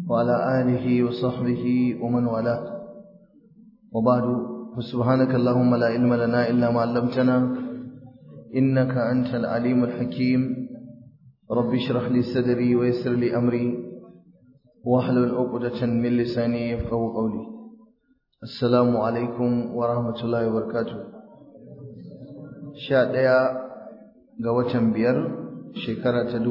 وعلى آله وصحبه ومن والاه وبعد فسبحانك اللهم لا علم لنا إلا ما علمتنا إنك أنت العليم الحكيم رب اشرح لي صدري ويسر لي أمري واحلل عقدة من لساني يفقهوا قولي السلام عليكم ورحمة الله وبركاته sha ɗaya ga watan biyar shekara ta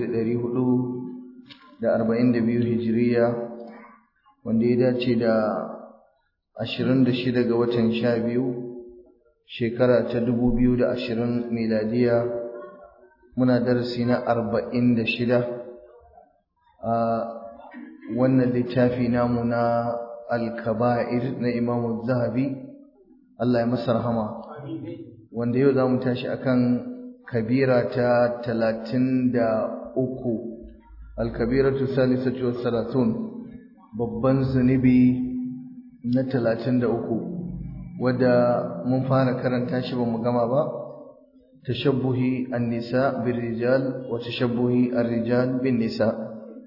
1442 hijiriya wanda ya dace da 26 ga watan 12 shekara ta 2020 miladiya muna darasi na 46 a wannan littafi namu na al-kaba'ir na Imam Az-Zahabi Allah ya masa rahama wanda yau zamu tashi akan kabira ta 33 al-kabiratu salisatu was-salatun babban zunubi na 33 wanda mun fara karanta shi bamu gama ba tashabbuhi an-nisa bir-rijal wa tashabbuhi ar-rijal bin-nisa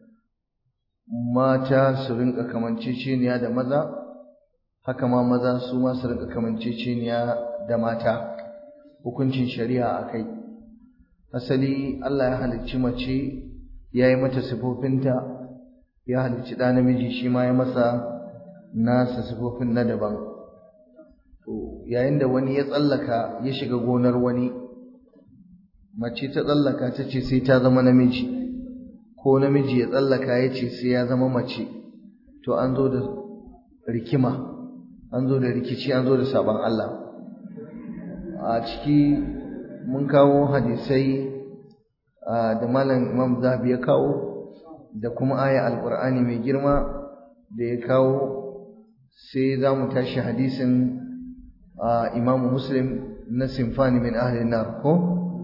mata su rinka kamanceceniya da maza haka ma maza su ma su rinka kamanceceniya da mata hukuncin shari'a akai asali Allah ya halicci mace ya yi mata sifofinta ya halicci ɗa namiji shi ma ya masa nasa sifofin na daban to yayin da wani ya tsallaka ya shiga gonar wani mace ta tsallaka ta ce sai ta zama namiji ko namiji ya tsallaka ya ce sai ya zama mace to an zo da rikima an zo da rikici an zo da sabon Allah a ciki mun kawo hadisai da malam Imam Zahabi ya kawo da kuma aya alqur'ani mai girma da ya kawo sai za mu tashi hadisin Imam Muslim na sinfani min ahli an-nar ko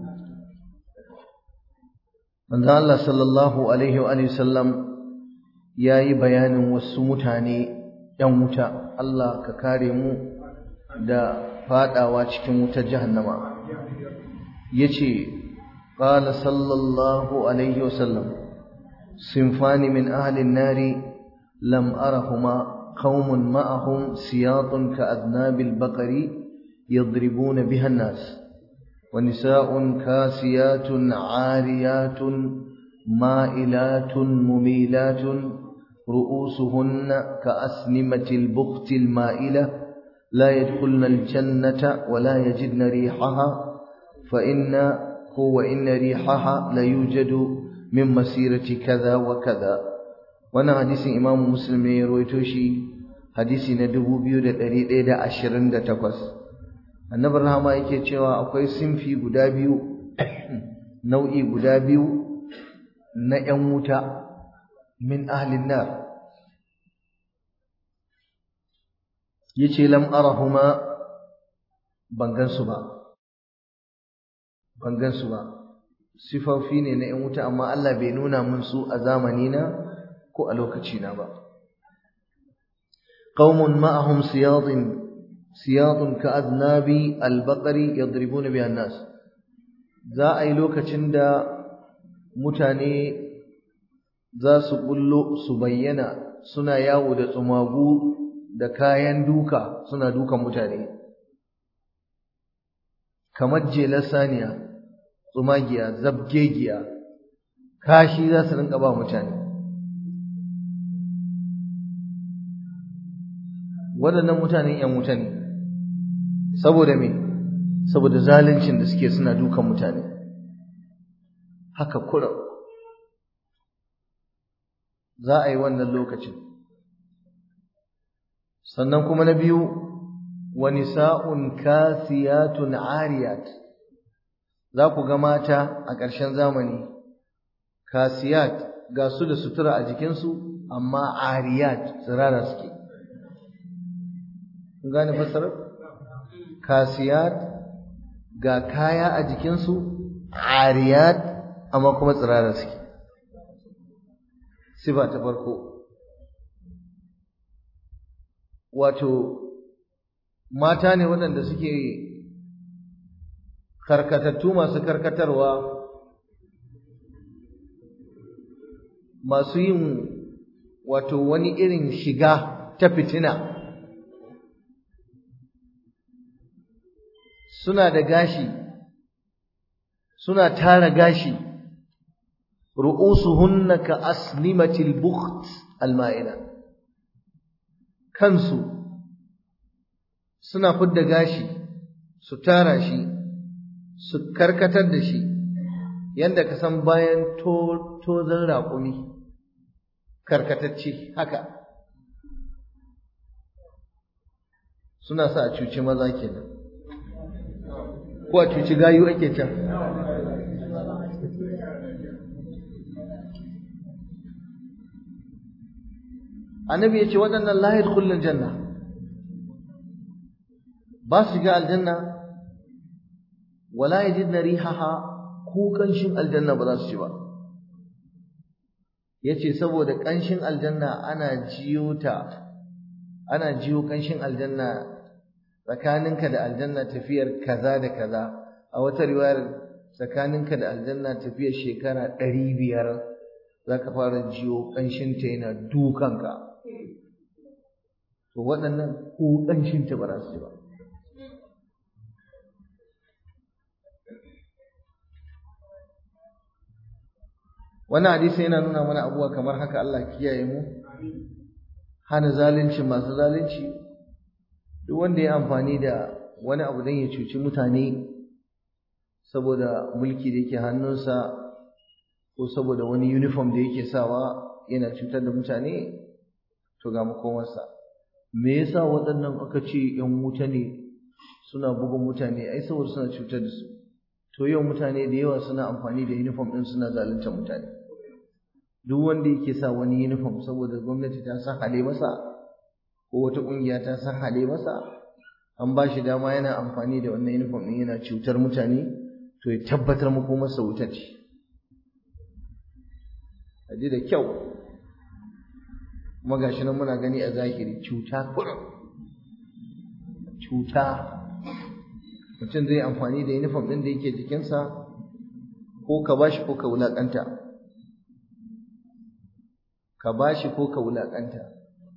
manzo Allah sallallahu alaihi wa sallam yayi bayanin wasu mutane yan wuta Allah ka kare mu da fadawa cikin wutar jahannama yace qala sallallahu alaihi wa sallam sinfani min ahli an-nari lam arahuma qaumun ma'ahum siyatun ka'adnabil baqari yadribuna biha an-nas ونساء كاسيات عاريات مائلات مميلات رؤوسهن كأسنمة البخت المائلة لا يدخلن الجنة ولا يجدن ريحها وإن ريحها ليوجد من مسيرة كذا وكذا وانا حديث إمام مسلم يرويتوشي حديث ندبو بيودة أريد 28 annabi rahama yake cewa akwai sinfi guda biyu nau'i guda biyu na ƴan wuta min ahlin nar yace lam arahuma bangan su ba sifofi ne na ƴan wuta amma Allah bai nuna mun su a zamani na ko a lokaci na ba qaumun ma'ahum siyadun ka'adnabi al-baqari yadribuna biha an-nas za a yi lokacin da mutane za su bullo su bayyana suna yawo da tsumagu da kayan duka suna dukan mutane kamar jelar saniya tsumagiya zabgegiya kashi za su rinka ba mutane waɗannan mutanen ƴan wuta ne saboda me saboda zaluncin da suke suna dukan mutane haka kurum za a yi wannan lokacin sannan kuma na biyu wa nisa'un kasiyatun ariyat za ku ga mata a ƙarshen zamani kasiyat ga su da sutura a jikinsu amma ariyat tsirara suke kun gane fasarar kasiyat ga kaya a jikinsu ariyat amma kuma tsirara suke sifa ta farko wato mata ne waɗanda suke karkatattu masu karkatarwa masu yin wato wani irin shiga ta fitina. Suna da gashi, suna tara gashi, ru'usuhunna ka asnimatil bukht alma'ila, kansu suna fidda gashi su tara shi su karkatar da shi yanda ka san bayan tozon raƙumi karkatacce haka. Suna sa a cuci maza kenan, ko a cuci gayu ake can. Annabi ya ce waɗannan la yadkhulul janna, ba su shiga aljanna, wala yajidna rihaha, ko kanshin aljanna ba za su ci ba. Yace saboda kanshin aljanna ana jiyo kanshin aljanna tsakaninka da aljanna tafiyar kaza da kaza. A wata riwayar tsakaninka da aljanna tafiyar shekara 500 zaka fara jiyo kanshin ta yana dukanka. To waɗannan ko kanshin ta ba za su ci ba. Wannan hadisi yana nuna mana abubuwa kamar haka. Allah kiyaye mu, hana zalunci masu zalunci. Duk wanda ya amfani da wani abu don ya cuci mutane saboda mulki da yake hannunsa ko saboda wani uniform da yake sawa yana cutar da mutane, to ga makomarsa. Me yasa waɗannan aka ce ‘yan wuta ne suna bugun mutane? Ai saboda suna cutar da su. To yau mutane da yawa suna amfani da uniform ɗin suna zalunta mutane. Duk wanda yake sa wani uniform saboda gwamnati ta sahale masa ko wata ƙungiya ta sahale masa, an ba shi dama yana amfani da wannan uniform ɗin yana cutar mutane, to ya tabbatar muku masa wuta ce. A ji da kyau, kuma gashi nan muna gani a zahiri, cuta kurum, cuta. Mutum zai amfani da uniform ɗin da yake jikinsa, ko ka bashi ko ka wulaƙanta, ka bashi ko ka wulaƙanta.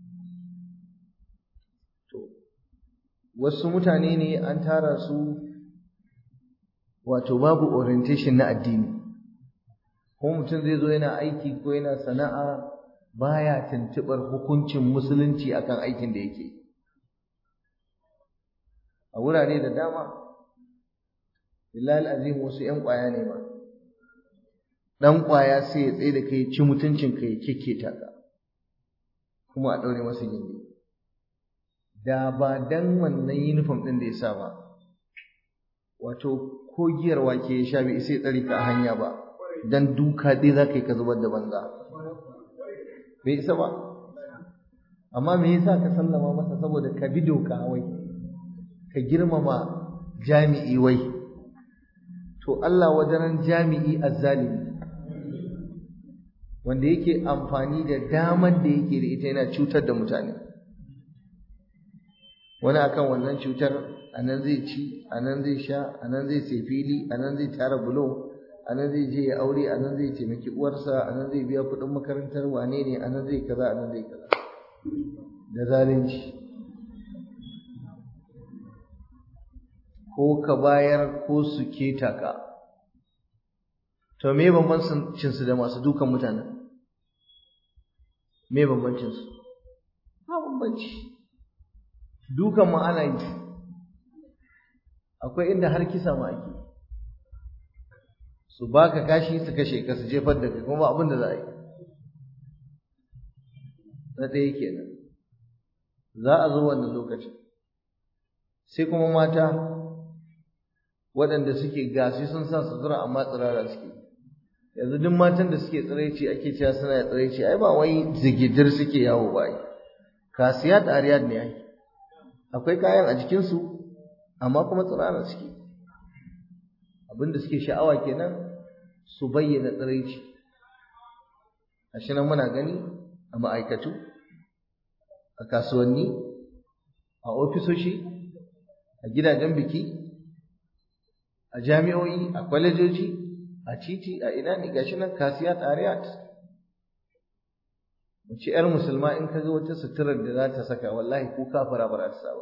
To wasu mutane ne an tara su, wato babu orientation na addini, ko mutum zai zo yana aiki ko yana sana'a baya tuntuɓar hukuncin musulunci akan aikin da yake. A wurare da dama, billahi azim, wasu ƴan ƙwaya ne ma. Ɗan ƙwaya sai ya tsaye da kai ci mutuncin ka ya kekketa ka, kuma a ɗaure masa gindi. Da ba dan wannan uniform ɗin da ya sa ba, wato ko giyar wake ya sha bai sai tsare ka a hanya ba, dan duka dai za ka yi ka zubar da banza, bai isa ba. Amma me yasa ka sallama masa? Saboda ka bi doka wai, ka girmama jami'i wai. To Allah wajen jami'i azzalimi, wanda yake amfani da damar da yake da ita yana cutar da mutane. Wani akan wannan cutar anan zai ci, anan zai sha, anan zai sai fili, anan zai tara bulo, anan zai je ya aure, anan zai taimaki uwarsa, anan zai biya kuɗin makarantar wane ne, anan zai kaza, anan zai kaza. Da zalunci. Ko ka bayar ko su keta ka. To me bambancin su da masu dukan mutanen? Me bambancin su? Ba bambanci. Dukan ma ana yi. Akwai inda har kisa ma ake. Su baka kashi su kashe ka, su jefar da kai, kuma ba abin da za a yi. Na ɗaya kenan. Za a zo wannan lokacin. Sai kuma mata waɗanda suke gasi sun sa sutura amma tsirara suke. Yanzu duk matan da suke tsiraici ake cewa suna tsiraici, ai ba wai zigidir suke yawo ba ai. Kasiyat ariyat ne ai. Akwai kayan a jikinsu amma kuma tsirara suke. Abinda suke sha'awa kenan su bayyana tsiraici. Gashi nan muna gani a ma'aikatu, a kasuwanni, a ofisoshi, a gidajen biki, a jami'o'i, a kwalejoji, a titi, a ina ne, gashi nan kasiyat ariyat. mace yar musulma in ka ga wata suturar da za ta saka wallahi ko kafara ba za ta sa ba,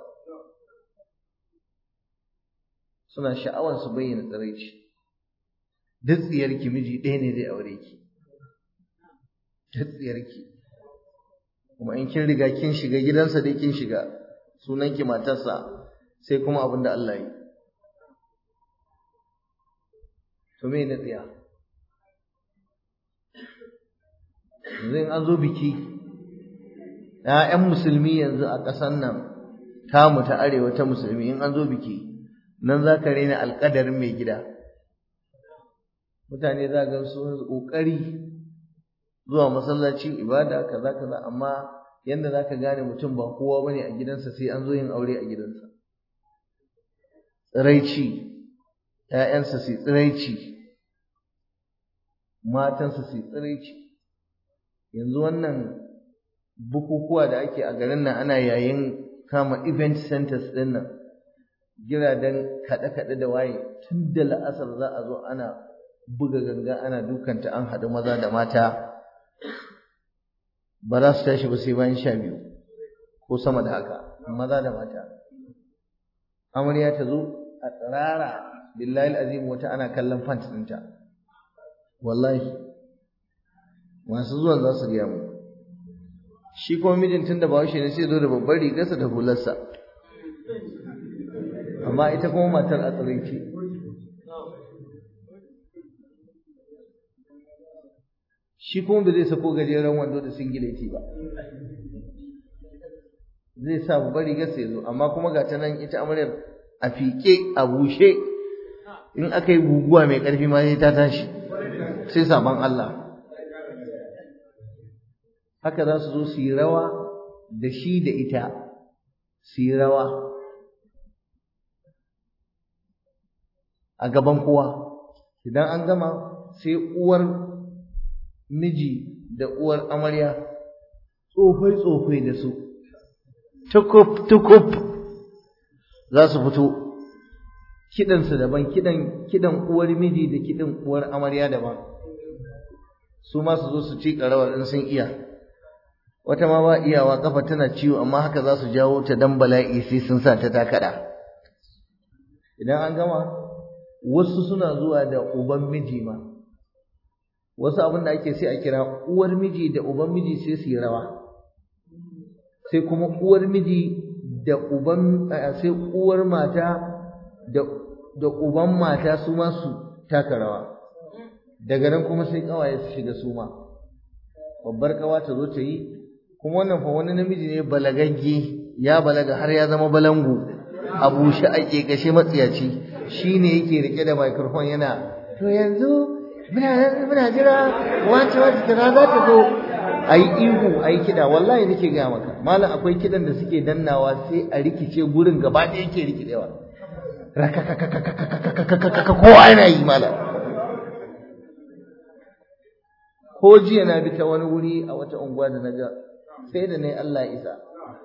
suna sha'awar su bayyana tsiraici. Duk tsiyarki miji ɗaya ne zai aure ki, duk tsiyarki, kuma in kin riga kin shiga gidansa dai kin shiga, sunanki matarsa, sai kuma abin da Allah yi. To me na tsiya? Yanzu in an zo biki, ‘ya'yan musulmi yanzu a ƙasan nan tamu ta arewa ta musulmi, in an zo biki nan za ka raina alƙadarin mai gida. Mutane za ga su ƙoƙari zuwa masallaci ibada kaza kaza, amma yanda za ka gane mutum ba kowa bane a gidansa sai an zo yin aure a gidansa. Tsiraici, ‘ya'yansa su tsiraici, matansa su tsiraici. Yanzu wannan bukukuwa da ake a garin nan ana yayin kama event centers ɗin nan, giraden kaɗe-kaɗe da waye, tun da la'asar za a zo ana buga ganga ana dukanta, an haɗu maza da mata, ba za su tashi ba sai bayan 12 ko sama da haka, maza da mata. Amarya ta zo a tsirara, billahi azim, wata ana kallon fant ɗinta, wallahi masu zuwan za su gaya mu. Shi kuma mijin tun da bahaushe ne sai zo da babbar rigarsa da hularsa, amma ita kuma matar a tsiraice. Shi kuma ba zai sako gajeren wando da singileti ba, zai sa babbar rigarsa ya zo, amma kuma ga ta nan ita amaryar a fiƙe a bushe, in aka yi guguwa mai ƙarfi ma sai ta tashi, sai sabon Allah. Haka za su zo su yi rawa da shi da ita, su yi rawa a gaban kowa. Idan an gama sai uwar miji da uwar amarya tsofai-tsofai da su, tukuf za su fito, kiɗansu daban, kiɗan uwar miji da kiɗan uwar amarya daban, su ma su zo su ci rawar in sun iya. Wata ma ba iyawa, kafa tana ciwo, amma haka za su jawo ta dan bala'i sai sun sa ta kada. Idan an gama, wasu suna zuwa da uban miji ma, wasu abin da ake sai a kira uwar miji da uban miji sai su yi rawa, sai kuma uwar miji da uban, sai uwar mata da uban mata su ma su taka rawa. Daga nan kuma sai kawaye su shiga su ma, babbar kawa ta zo ta yi. Kuma wannan fa wani namiji ne balagagge, ya balaga har ya zama balangu, a bushe a ƙeƙashe matsiyaci, shi ne yake rike da microphone yana, to yanzu muna jira wacce kaza za ta zo, a yi ihu a yi kiɗa. Wallahi nake gaya maka malam, akwai kiɗan da suke dannawa sai a rikice gurin gaba ɗaya yake rikidewa, rakakakakakakakakakaka kowa yana yi malam. Ko jiya na bi ta wani wuri a wata unguwa da na ga, sai da ne Allah ya isa,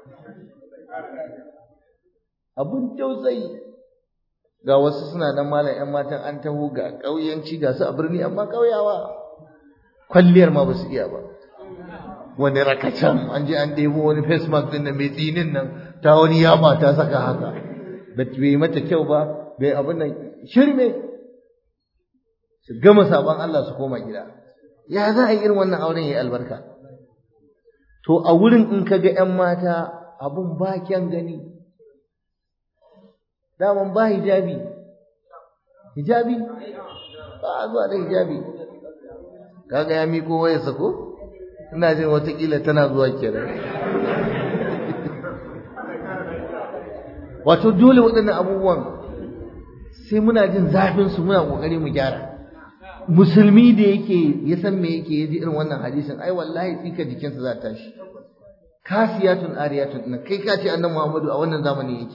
abun tausayi. Ga wasu suna nan malam, 'yan matan an taho ga ƙauyanci, ga su a birni amma ƙauyawa kwalliyar ma ba su iya ba. Wani rakacan an je an ɗebo wani face mask ɗin nan mai tsinin nan, ta wani yama ta saka haka, bai mata kyau ba, bai abin nan, shirme. Su gama sabon Allah su koma gida. Ya za a yi irin wannan auren ya yi albarka? To a wurin in ka ga 'yan mata abun ba kyan gani, daman ba hijabi ba a zuwa da hijabi. Kaga ya miko wayarsa ko? Ina jin watakila tana zuwa kenan. Wato dole waɗannan abubuwan sai muna jin zafin su, muna ƙoƙari mu gyara. Musulmi da yake ya san me yake, ya ji irin wannan hadisin, ai wallahi tsika jikinsa za ta tashi. Kasiyatun ariyatun, na kai ka ce annabi Muhammadu a wannan zamani yake.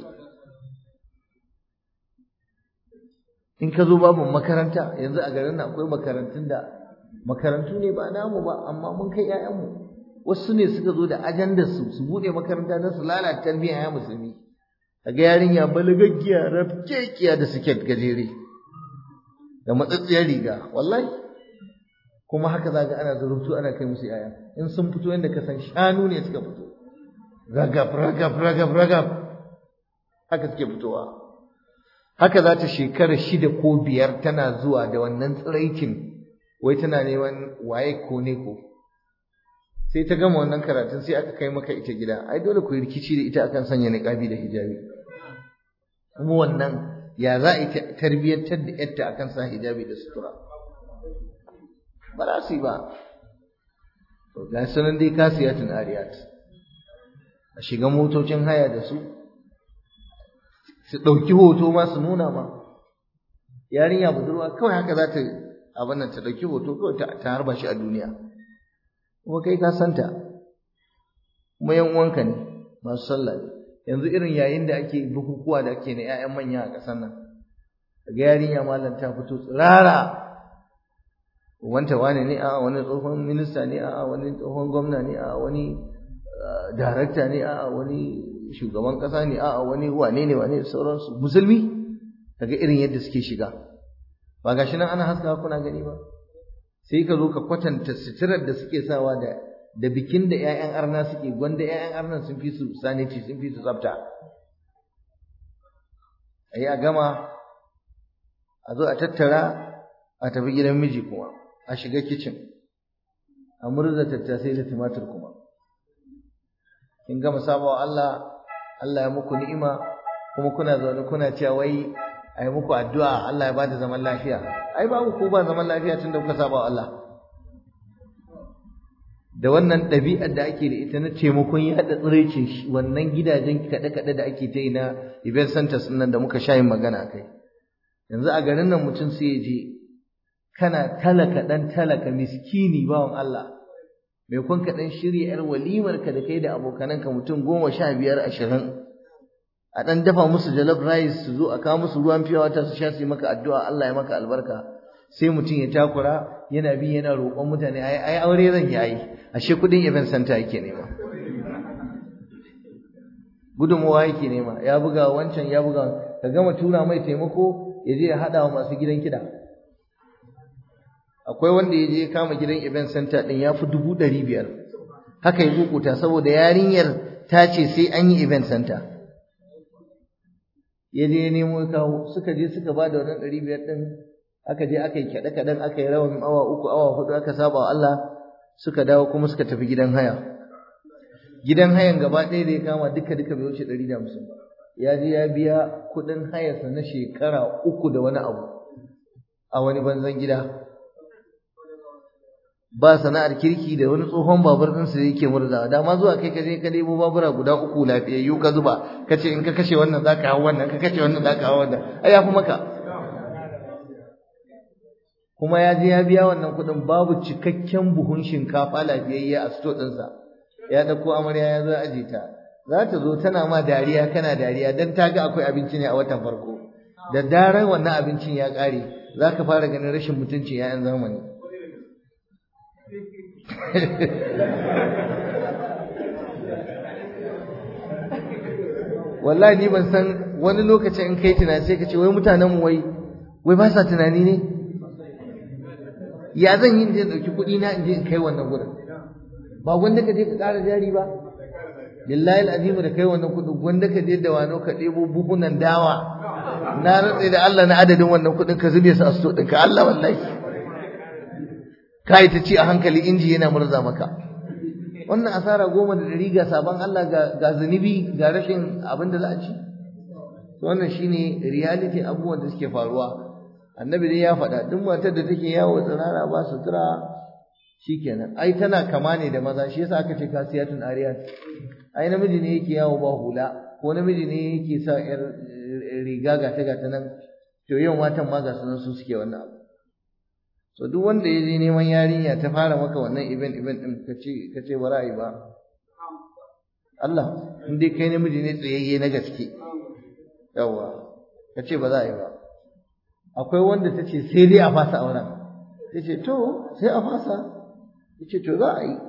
In ka zo babu makaranta, yanzu a garin nan akwai makarantun da makarantu ne ba namu ba, amma mun kai 'ya'yanmu. Wasu ne suka zo da ajandar su bude makaranta don su lalata tarbiyyar 'ya'yan musulmi. Kaga yarinya balagaggiya, rafkekiya da siket gajere da matsatsiyar riga, wallahi kuma haka za ga ana zurubtu ana kai musu yaya in sun fito yadda ka san shanu ne suka fito ragab ragab ragab ragab haka suke fitowa haka za ta shekara 6 ko 5 tana zuwa da wannan tsiraicin wai tana neman waye ko ne ko sai ta gama wannan karatun sai aka kai maka ita gida ai dole ku yi rikici da ita akan sanya niqabi da hijabi kuma wannan ya za a yi tarbiyyantar da yarta akan sa hijabi da sutura ba za su yi ba to ga sunan dai kasiyatun ariyat a shiga motocin haya da su ɗauki hoto ma su nuna ma yarinya budurwa kawai haka za ta abin nan ta ɗauki hoto kawai ta harba shi a duniya kuma kai ka santa kuma yan uwanka ne masu sallah ne yanzu irin yayin da ake bukukuwa da ake na 'ya'yan manya a ƙasar nan daga yarinya malam ta fito tsirara wanta wane ne a wani tsohon minista ne a wani tsohon gwamna ne a wani darakta ne a wani shugaban kasa ne a wani wane ne wane sauransu musulmi daga irin yadda suke shiga ba gashi nan ana haskawa kuna gani ba sai ka zo ka kwatanta suturar da suke sawa da bikin da 'ya'yan arna suke gwanda 'ya'yan arnan sun fi su saniti sun fi su tsafta ayi a gama a zo a tattara a tafi gidan miji kuma a shiga kicin a murza tattasai da tumatir kuma kin gama sabawa Allah ya muku ni'ima kuma kuna zaune kuna cewa wai ai muku addu'a Allah ya bada zaman lafiya ai babu ko ba zaman lafiya tunda kuka sabawa Allah da wannan ɗabi'ar da ake da ita na taimakon yaɗa tsiraicin wannan gidajen kaɗe-kaɗe da ake ta yi na event centers nan da muka sha yin magana kai yanzu a garin nan mutum sai ya je kana talaka dan talaka miskini bawan Allah mai kun ka dan shirya yar walimar ka da kai da abokananka mutum 15 20 a dan dafa musu jollof rice su zo a kawo musu ruwan fiya wata su sha su yi maka addu'a Allah ya maka albarka sai mutum ya takura yana bi yana roƙon mutane ai aure zan yi ai ashe kudin event center yake nema gudunmuwa yake nema ya buga wancan ya buga ka gama tura mai taimako ya je ya hada wa masu gidan kiɗa akwai wanda ya je kama gidan event center din ya fi 500 haka ya kukuta saboda yarinyar ta ce sai an yi event center ya je ya nemo kawo suka je suka ba da wannan 500 din aka je aka yi kaɗe-kaɗen aka yi rawan awa 3 awa 4 aka saba wa Allah suka dawo kuma suka tafi gidan haya gidan hayan gaba ɗaya da ya kama duka bai wuce 150 ba ya je ya biya kuɗin hayarsa na shekara 3 da wani abu a wani banzan gida ba sana'ar kirki da wani tsohon babur ɗinsa da yake murzawa dama zuwa kai ka je ka ɗebo babura guda 3 lafiyayyu ka zuba ka ce in ka kashe wannan za ka hau wannan ka kashe wannan za ka hau wannan ai ya fi maka kuma ya je ya biya wannan kuɗin babu cikakken buhun shinkafa lafiyayye a sto ɗinsa ya ɗauko amarya ya zo aje ta za ta zo tana ma dariya kana dariya dan ta ga akwai abinci ne a watan farko da daren wannan abincin ya ƙare za ka fara ganin rashin mutunci ‘ya'yan zamani wallahi ni ban san wani lokacin in kai tunani sai ka ce wai mutanenmu wai ba sa tunani ne ya zan yi in ɗauki kuɗi na in je in kai wannan gurin ba wanda ka je ka ƙara jari ba billahi al'azim da kai wannan kuɗin wanda ka je da wano ka ɗebo buhunan dawa na rantsa da Allah na adadin wannan kuɗin ka zube su a sto ɗinka Allah wallahi kai ta ci a hankali inji yana murza maka wannan asara 10 ga sabon Allah ga zunubi ga rashin abin da za a ci wannan shine reality abubuwan da suke faruwa annabi dai ya faɗa duk matar da take yawo tsirara ba sutura shikenan ai tana kama ne da maza shi yasa aka ce kasiyatun ariyat ai namiji ne yake yawo ba hula ko namiji ne yake sa yar riga gata nan to yau matan ma ga sunan su suke wannan abu so duk wanda ya je neman yarinya ta fara maka wannan event din kace ba ra'ayi ba Allah in dai kai namiji ne tsayayye na gaske yawa kace ba za a yi ba akwai wanda tace sai dai a fasa auren tace to sai a fasa yace to za a yi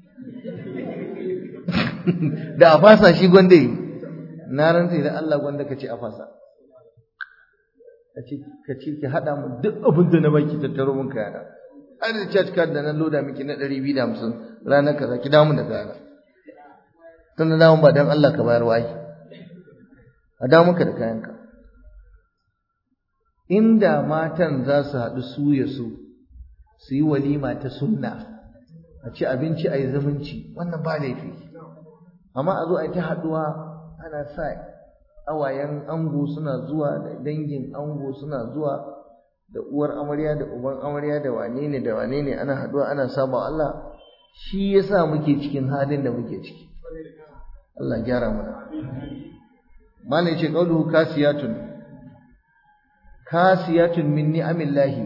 da a fasa shi gwanda yi na rantsa da Allah gwanda kace a fasa kace ki hada mu duk abin da na baki tattaro mun kayana har da chat card da nan loda miki na 250 ranar kaza ki dawo mun da kayana tun da ba dan Allah ka bayar wai a dawo maka da kayanka. Inda matan za su haɗu su ya su yi walima ta sunna a ci abinci a yi zumunci wannan ba laifi, amma a zo a yi ta haɗuwa ana sa awayen ango suna zuwa da dangin ango suna zuwa da uwar amarya da uban amarya da wane ne ana haɗuwa ana saba Allah, shi yasa muke cikin halin da muke ciki. Allah gyara mana. Malai ce qauluhu kasiyatun min ni'amillahi,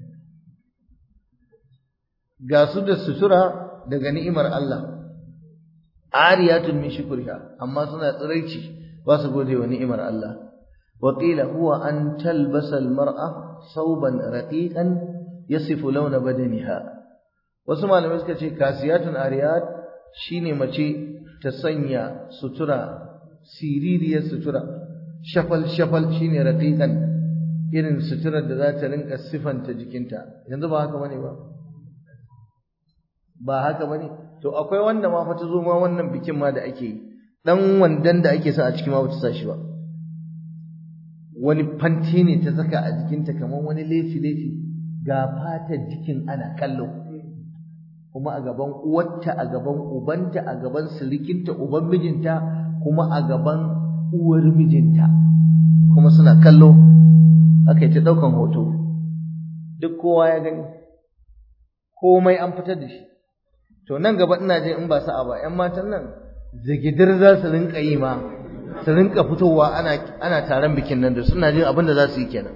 ga su da sutura daga ni'imar Allah, ariyatun min shukriha, amma suna tsiraici ba su gode wa ni'imar Allah. Wa qila huwa an talbasa almar'a sauban raqiqan yasifu launa badaniha. Wasu malamai suka ce kasiyatun ariyat shine mace ta sanya sutura, siririyar sutura, shafal shine raqiqan, irin suturar da za ta rinka sifanta jikinta. Yanzu ba haka bane ba haka bane. To akwai wanda ma fa ta zo ma wannan bikin ma da ake yi, dan wandan da ake sa a ciki ma bata sa shi ba, wani fanti ne ta saka a jikinta kamar wani lefi ga fatar jikin ana kallo, kuma a gaban uwarta, a gaban ubanta, a gaban sirikinta uban mijinta, kuma a gaban uwar mijinta, kuma suna kallo. Aka yi ta ɗaukan hoto, duk kowa ya gani, komai an fitar da shi. To nan gaba ina jin in ba sa'a ba, ‘yan matan nan zigidir za su rinka yi ma, su rinka fitowa ana taron bikin nan da suna jin abin da za su yi kenan.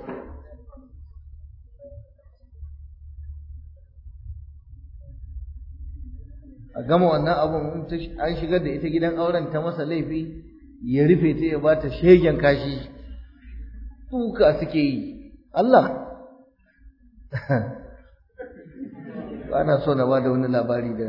A gama wannan abun an shigar da ita gidan auren ta masa laifi, ya rufe ta ya bata shegen kashi, kuka suke yi. Allah ba na so na ba da wani labari da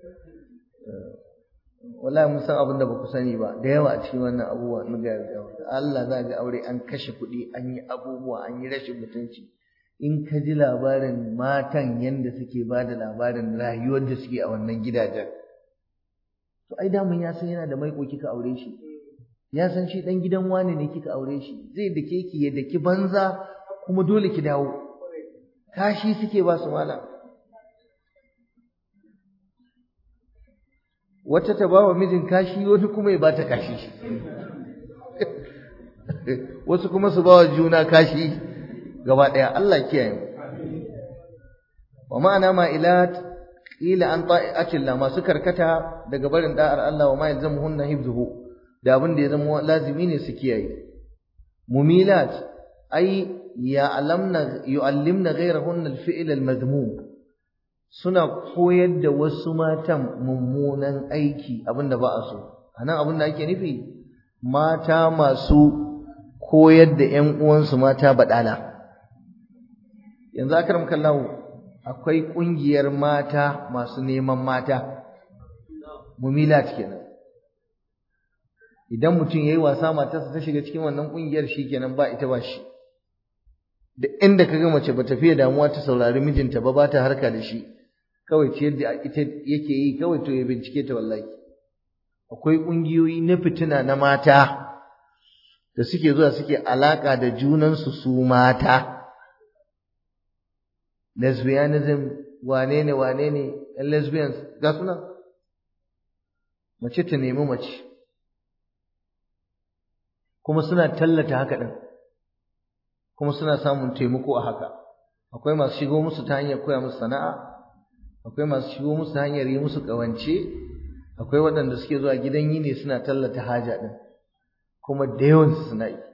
wallahi mun san abin da ba ku sani ba da yawa a cikin wannan abubuwa na ga Allah za ga aure an kashe kuɗi, an yi abubuwa, an yi rashin mutunci. In ka ji labarin matan yanda suke ba da labarin rayuwar da suke a wannan gidajen, to ai damun ya san yana da maiko kika aure shi, ya san shi dan gidan wane ne kika aure shi, zai dake ki ya daki banza kuma dole ki dawo. Kashi suke ba su malam. Wata ta bawa mijin kashi, wani kuma ya bata kashi wasu kuma su bawa juna kashi gaba daya. Allah kiyaye. Wa ma'ana ma'ilat ila an ta'atillah, masu karkata daga barin da'ar Allah, wa ma yalzamuhunna hifzuhu, da abin da ya zama lazimi ne su kiyaye. Mumilat ay yu'allimna ghayrahunna al-fi'l al-madhmum, suna koyar da wasu matan mummunan aiki, abinda ba a so. Anan abin da ake nufi mata masu koyar da ƴan uwansu mata badala. Yanzu akram kallahu, akwai kungiyar mata masu neman mata, mumilat kenan. Idan mutum yayi wasa matarsa ta shiga cikin wannan kungiyar, shikenan ba ita ba shi. Da inda kaga mace ba ta fiye damuwa ta saurari mijinta ba ta harka da shi, kawai ce yadda ita yake yi kawai, to ya bincike ta wallahi. Akwai kungiyoyi na fitina na mata da suke zuwa suke alaka da junansu su mata, lesbianism, wane ne ɗan lesbians ga suna. Mace ta nemi mace, kuma suna tallata haka ɗin, kuma suna samun taimako a haka. Akwai masu shigo musu ta hanyar koya musu sana'a, akwai masu shigo musu ta hanyar yi musu ƙawance, akwai waɗanda suke zuwa gidan yini suna tallata haja ɗin, kuma da yawansu suna yi.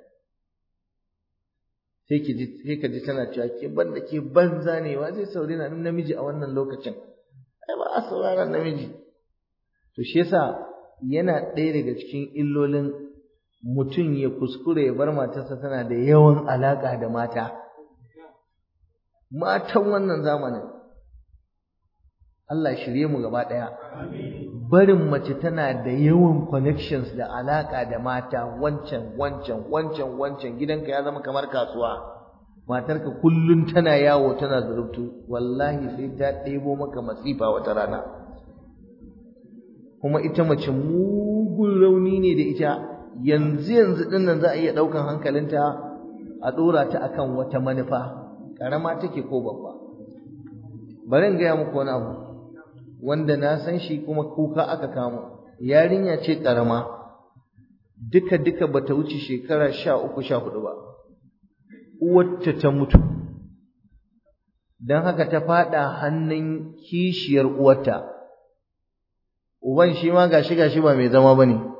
Sai ka ji tana cewa ke banda ke banza ne, wa zai saurari namiji a wannan lokacin? Ai ba a sauraron namiji. To shi yasa yana ɗaya daga cikin illolin mutum ya kuskure ya bar matarsa tana da yawan alaƙa da mata. Matan wannan zamanin, Allah shirye mu gaba ɗaya. Barin mace tana da yawan connections da alaƙa da mata, wancan gidanka ya zama kamar kasuwa. matarka kullun tana yawo tana zurubtu, wallahi sai ta ɗebo maka masifa wata rana. Kuma ita mace mugun rauni ne da ita, yanzu ɗin nan za a iya ɗaukan hankalinta a ɗora ta akan wata manufa, ƙarama take ko babba. Bari in gaya muku wani abu wanda na san shi kuma kuka aka kamo. Yarinya ce ƙarama, duka bata wuce shekara 13-14 ba, uwarta ta mutu, don haka ta faɗa hannun kishiyar uwarta. Uban shi ma gashi ba mai zama ba ne.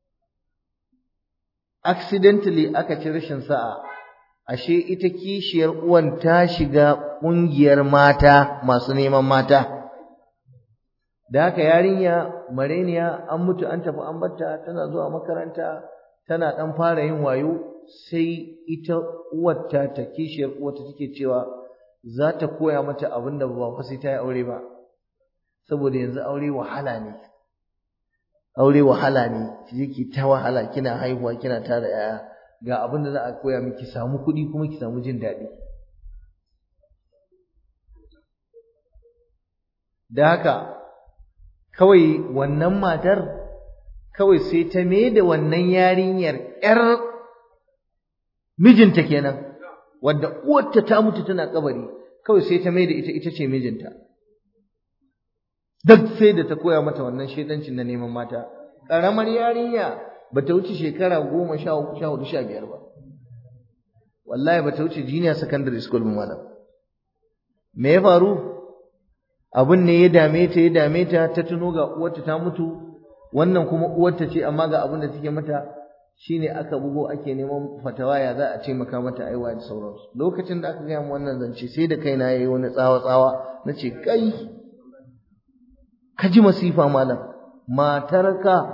Accidentally aka ci rashin sa'a, ashe ita kishiyar uwan ta shiga ƙungiyar mata masu neman mata. Da haka yarinya mareniya an mutu an tafi an batta, tana zuwa makaranta, tana ɗan fara yin wayo, sai ita uwarta ta kishiyar uwarta take cewa za ta koya mata abin da ba fa sai ta yi aure ba, saboda yanzu aure wahala ne. Aure wahala ne, ki ta wahala kina haihuwa kina tara yaya, ga abin da za a koya miki, samu kuɗi kuma ki samu jin daɗi. Da haka kawai wannan matar kawai sai ta mai da wannan yarinyar ƴar mijinta kenan, wadda uwarta ta mutu tana kabari, kawai sai ta mai da ita ce mijinta. Duk sai da ta koya mata wannan shedancin na neman mata. Ƙaramar yarinya bata wuce shekara 13, 14, 15 ba. Wallahi bata wuce junior secondary school ba malam. Me ya faru? Abun ne ya dame ta ta tuno ga uwarta ta mutu, wannan kuma uwarta ce amma ga abin da take mata, shine aka bugo ake neman fatawa ya za a ce maka mata aiwa da sauransu. Lokacin da aka gaya mu wannan zance sai da kaina yayi wani tsawa nace kai, ka ji masifa malam, matarka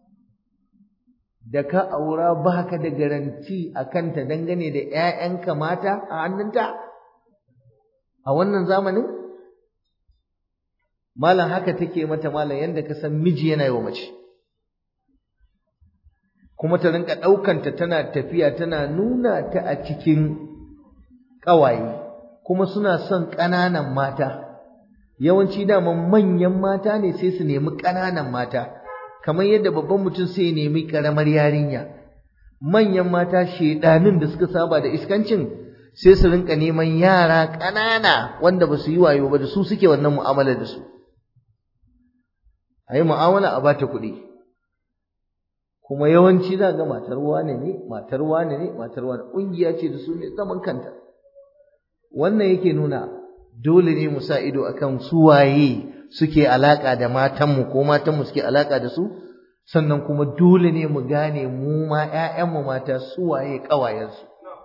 da ka aura baka da garanti a kanta dangane da ‘ya'yanka mata a hannunta a wannan zamanin? Malam haka take mata malam, yadda ka san miji yana yi wa mace. Kuma ta rinka ɗaukanta tana tafiya tana nuna ta a cikin ƙawaye, kuma suna son ƙananan mata. Yawanci daman manyan mata ne sai su nemi ƙananan mata, kamar yadda babban mutum sai ya nemi ƙaramar yarinya. Manyan mata shedanin da suka saba da iskancin sai su rinka neman yara ƙanana wanda ba su yi wayo ba, da su suke wannan mu'amala da su. A yi mu'amala a bata kuɗi. Kuma yawanci za ga matar wane ne, ƙungiya ce da su ne zaman kanta. Wannan yake nuna dole ne mu sa ido akan su waye suke alaka da matanmu ko matanmu suke alaka da su, sannan kuma dole ne mu gane mu ma ƴaƴanmu mata su waye ƙawayensu.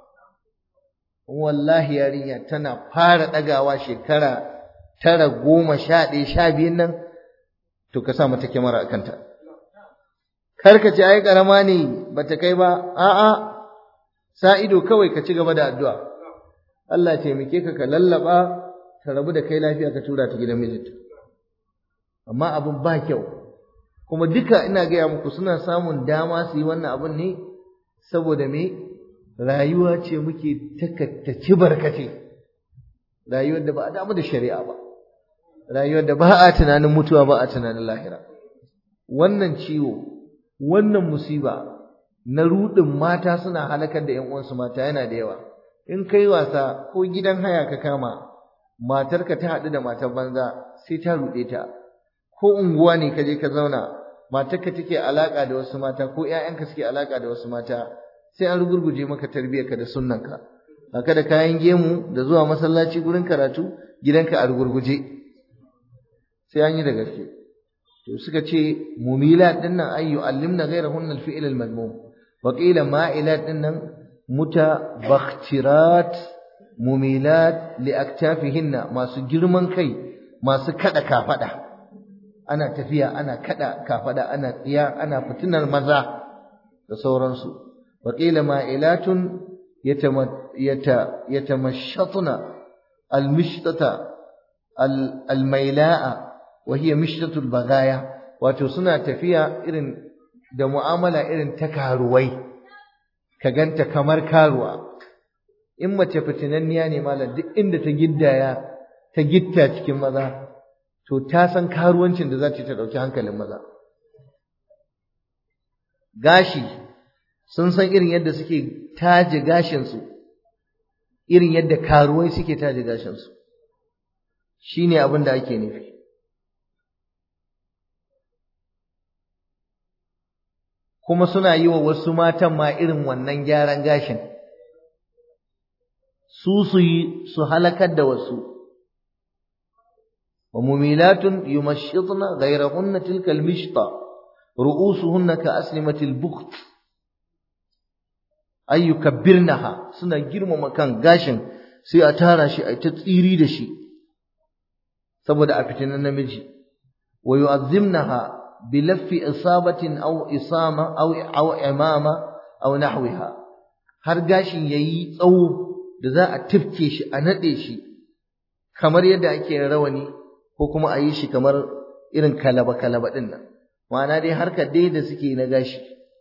Wallahi yarinya tana fara ɗagawa shekara 9, 10, 11, 12 nan, to ka sa mata kyamara a kanta. Kar ka ce ai ƙarama ne bata kai ba, a'a, sa ido kawai ka ci gaba da addu'a. Allah taimake ka lallaba ka rabu da kai lafiya ka tura ta gidan mijinta. Amma abin ba kyau, kuma duka ina gaya muku suna samun dama su yi wannan abin ne saboda me, rayuwa ce muke takattaci barkace, rayuwar da ba a damu da shari'a ba, rayuwar da ba a tunanin mutuwa, ba a tunanin lahira. Wannan ciwo, wannan musiba na ruɗin mata suna halakar da ƴan uwansu mata yana da yawa. In kai wasa ko gidan haya ka kama, matarka ta haɗu da matar banza sai ta ruɗe ta. Ko unguwa ne ka je ka zauna, matarka take alaka da wasu mata ko ƴaƴanka suke alaka da wasu mata, sai an rugurguje maka tarbiyarka da sunnanka. Haka da kayan gemu da zuwa masallaci gurin karatu, gidanka a rugurguje. Sai an yi da gaske. To suka ce mumilat din nan ay yu'allimna ghayrahunna al-fi'l al-madmum. Wa qila ma'ilat din nan mutabakhtirat mumilat li aktafihinna, masu girman kai, masu kada kafada. Ana tafiya ana kada kafada, ana tsiya, ana fitinar maza da sauransu. Wa qila ma'ilatun yatamashatuna al-mishtata al-maila'a wa hiya mishtatul bagaya, wato suna tafiya irin da mu'amala irin ta karuwai, ka ganta kamar karuwa. in mace fitinanniya ne malam duk inda ta gitta cikin maza to ta san karuwancin da za ta ɗauki hankalin maza. Gashi sun san irin yadda suke taje gashinsu, irin yadda karuwai suke taje gashinsu, shi ne abin da ake nufi. Kuma suna yi wa wasu matan ma irin wannan gyaran gashin, su yi su halakar da wasu. Wa mumilatun yumashshitna ghayrahunna tilka al-mishta ru'usuhunna ka aslimatil bukht ay yukabbirnaha, suna girmama kan gashin sai a tara shi a ta tsiri da shi saboda a fitinan namiji. Wa yu'azzimnaha bilaffi isabatin aw isama aw imama aw nahwiha, har gashin yayi tsawo da za a tifke shi a nade shi kamar yadda ake rawani ko kuma a yi shi kamar irin kalaba din nan, ma'ana dai harkar dai da suke na gashi.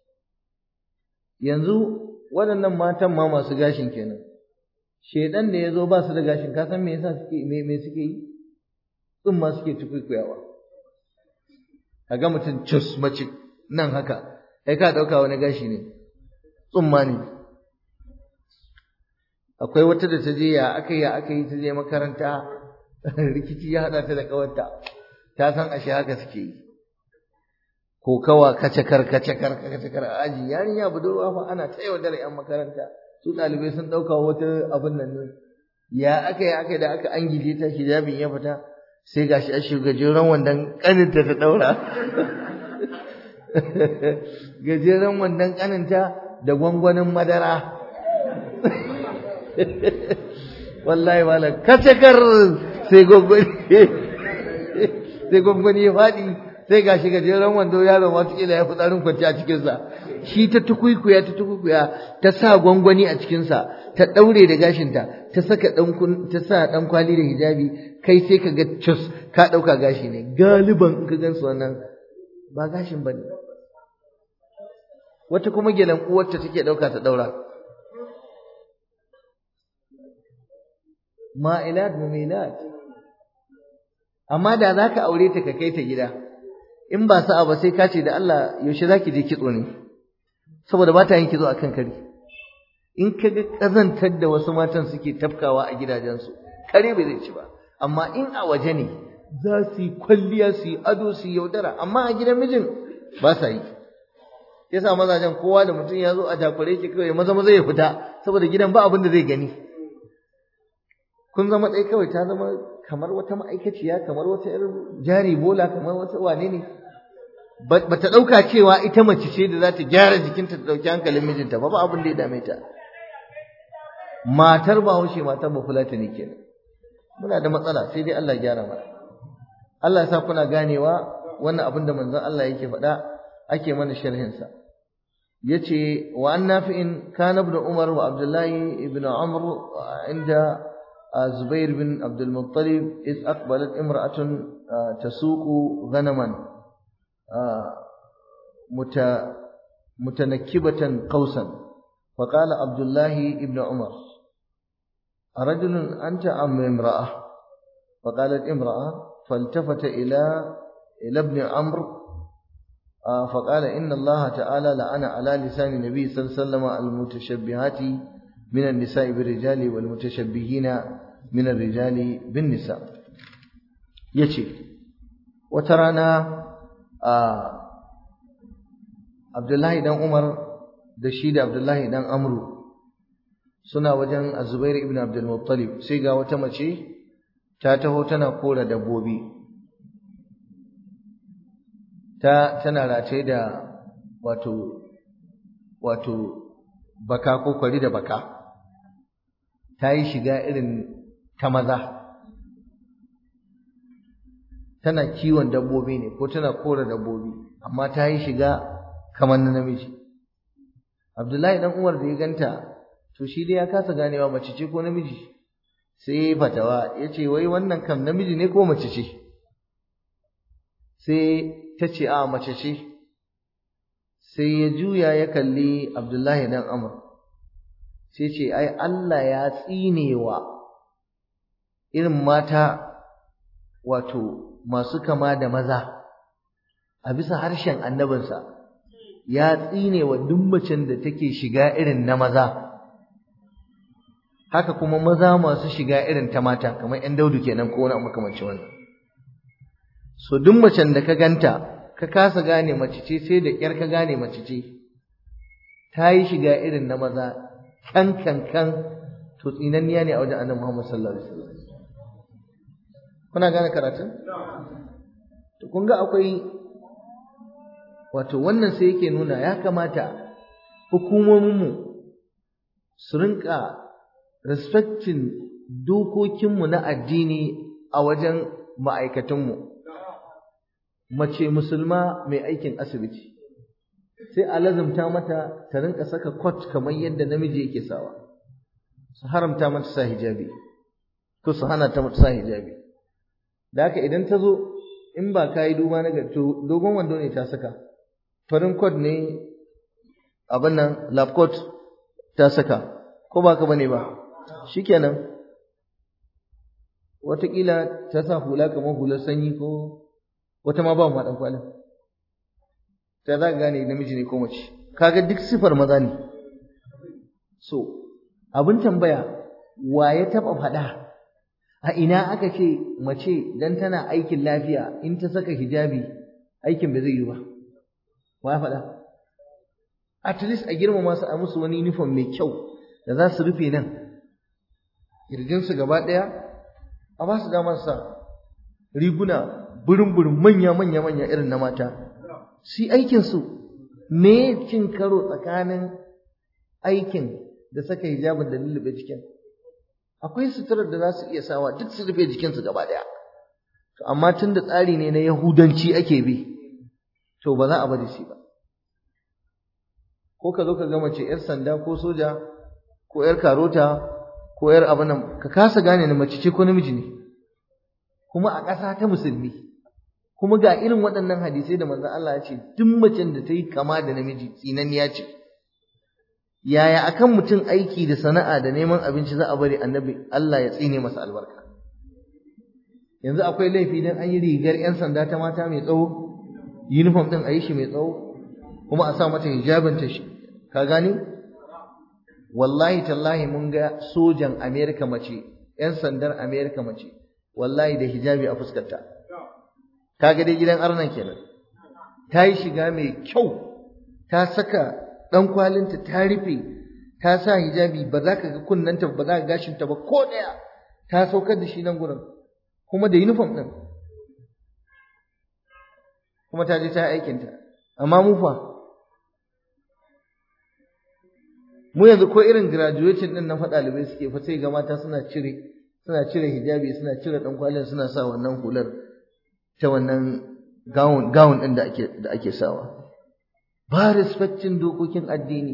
Yanzu waɗannan matan ma masu gashin kenan, shedan da yazo ba su da gashin, ka san me yasa suke me suke yi? Tsumma suke tukuikuyawa. Kaga mutum cus mace nan haka, kai ka dauka wani gashi ne, tsumma ne. Akwai wata da ta je ya aka yi ta je makaranta rikici ya hada ta da kawarta, ta san ashe haka suke yi. Kokawa kacakar a aji, yarinya budurwa fa ana ta yaudar yan makaranta, su ɗalibai sun ɗauka wata abin nan ne. Ya aka yi da aka angije ta hijabin ya fita, sai gashi a gajeren wandon ƙaninta ta ɗaura. Gajeren wandon ƙaninta da gwangwanin madara. Wallahi malam kacakar sai gwangwani ya faɗi, sai gashi gajeren wando yaro watakila ya fi tsarin kwanci a cikinsa. Shi ta tukuikuya ta sa gwangwani a cikinsa, ta ɗaure da gashinta, ta sa ɗan kwali da hijabi, kai sai ka ga cus ka ɗauka gashi ne. Galiban in ka gansu wannan ba gashin ba ne. Wata kuma gelan uwarta take ɗauka ta ɗaura. Ma'ilat mumilat. Amma da za ka aure ta ka kai ta gida, in ba sa'a ba sai ka ce da Allah yaushe za ki je kitso ne, saboda ba ta yin kitso a kan kare. In ka ga ƙazantar da wasu matan suke tafkawa a gidajensu, kare bai zai ci ba. Amma in a waje ne za su yi kwalliya, su yi ado, su yi yaudara, amma a gidan mijin ba sa yi. Yasa mazajen kowa da mutum ya zo a takure ki kawai maza ya fita, saboda gidan ba abin da zai gani. Kun zama ɗaya kawai, ta zama kamar wata ma'aikaciya, kamar wata ‘yar jari bola, kamar wata wane ne. Ba ta ɗauka cewa ita mace ce da za ta gyara jikinta ta ɗauki hankalin mijinta ba abin da ya dame ta. Matar Bahaushe matar Bafulatani kenan. Muna da matsala, sai dai Allah gyara mana. Allah ya sa kuna ganewa wannan abin da manzon Allah yake faɗa, ake mana sharhinsa. Yace wa an Nafi'in kana ibn Umar wa Abdullahi ibn Amr inda Zubair bin Abdul Muttalib iz aqbalat imra'atun tasuqu ghanaman mutanakkibatan qausan faqala Abdullah ibn Umar arajulun anta am imra'a faqalat imra'a فالتفت إلى ابن عمرو فقال إن الله تعالى لعن على لسان النبي صلى الله عليه وسلم المتشبهات من النساء بالرجال والمتشبهين من الرجال بالنساء. يشي وترانا عبد الله بن عمر دشيد عبد الله بن عمرو suna wajen Zubair ibn Abdul Muttalib, sai ga wata mace ta taho tana kora dabbobi, tana rataye da wato baka ko kwari da baka, ta yi shiga irin ta maza, tana kiwon dabbobi ne ko tana kora dabbobi, amma ta yi shiga kamar na namiji. Abdullahi dan Umar da ya ganta, to shi dai ya kasa ganewa mace ce ko namiji, sai fatawa ya ce wai wannan kam namiji ne ko mace ce? Sai ta ce a mace ce. Sai ya juya ya kalli Abdullahi dan Amr, sai ce ai Allah ya tsinewa irin mata wato masu kama da maza a bisa harshen annabinsa, ya tsinewa duk macen da take shiga irin na maza, haka kuma maza masu shiga irin ta mata kamar ƴan daudu kenan ko wani makamancin wannan. So duk macen da ka ganta ka kasa gane mace ce sai da ƙyar ka gane mace ce, ta yi shiga irin na maza kan to tsinanniya ne a wajen annabi Muhammad sallallahu alaihi wasallam. Kuna gane karatun? To kun ga akwai wato wannan sai yake nuna ya kamata hukumominmu su rinka respecting dokokinmu na addini a wajen ma'aikatanmu. Mace musulma mai aikin asibiti sai a lazumta mata ta rinka saka coat kamar yadda namiji yake sawa, su haramta mata sa hijabi ko su hana ta sa hijabi. Da haka idan ta zo in ba ka yi duba na to dogon wando ne ta saka, farin coat ne abin nan lab coat ta saka, ko ba ka bane ba, shikenan wataƙila ta sa hula kamar hular sanyi ko wata ma ba mu haɗin kwalin, ta za ka gane namiji ne ko mace, kaga duk sifar maza ne. So abin tambaya, wa ya taɓa faɗa a ina aka ce mace dan tana aikin lafiya in ta saka hijabi aikin ba zai yi ba? Wa ya faɗa? At least a girmama su, a musu wani uniform mai kyau da za su rufe nan kirjinsu gaba ɗaya, a ba su damar sa riguna burin manya irin na mata, su aikinsu. Me cin karo tsakanin aikin da saka hijabin da lullube jikin? Akwai suturar da za su iya sawa duk su rufe jikinsu gaba ɗaya, amma tun da tsari ne na yahudanci ake bi, to ba za a bari shi ba. Ko ka zo ka ga mace 'yar sanda ko soja ko 'yar karota ko 'yar abin nan, ka kasa gane na mace ce ko namiji ne, kuma a ƙasa ta musulmi, kuma ga irin waɗannan hadisai da manzon Allah ya ce duk macen da ta yi kama da namiji tsinanniya ce. Yaya akan mutum aiki da sana'a da neman abinci za a bari annabi Allah ya tsine masa albarka? Yanzu akwai laifi dan an yi rigar 'yan sanda ta mata mai tsawo, uniform din a yi shi mai tsawo, kuma a sa mata hijabin ta shi, ka gani? Wallahi tallahi mun ga sojan America mace, 'yan sandar America mace, wallahi da hijabi a fuskarta. Kaga dai gidan arnan kenan. Ta yi shiga mai kyau, ta saka dan kwalinta ta rufe, ta sa hijabi, ba za ka ga kunnanta ba za ka gashinta ba ko daya, ta saukar da shi nan gurin kuma da uniform din, kuma ta je ta aikinta. Amma mu fa, mu yanzu ko irin graduation din na fa ɗalibai suke fa sai ga mata suna cire hijabi, suna cire dan kwalin, suna sa wannan hular ta wannan gown din da ake sawa. Ba respectin dokokin addini.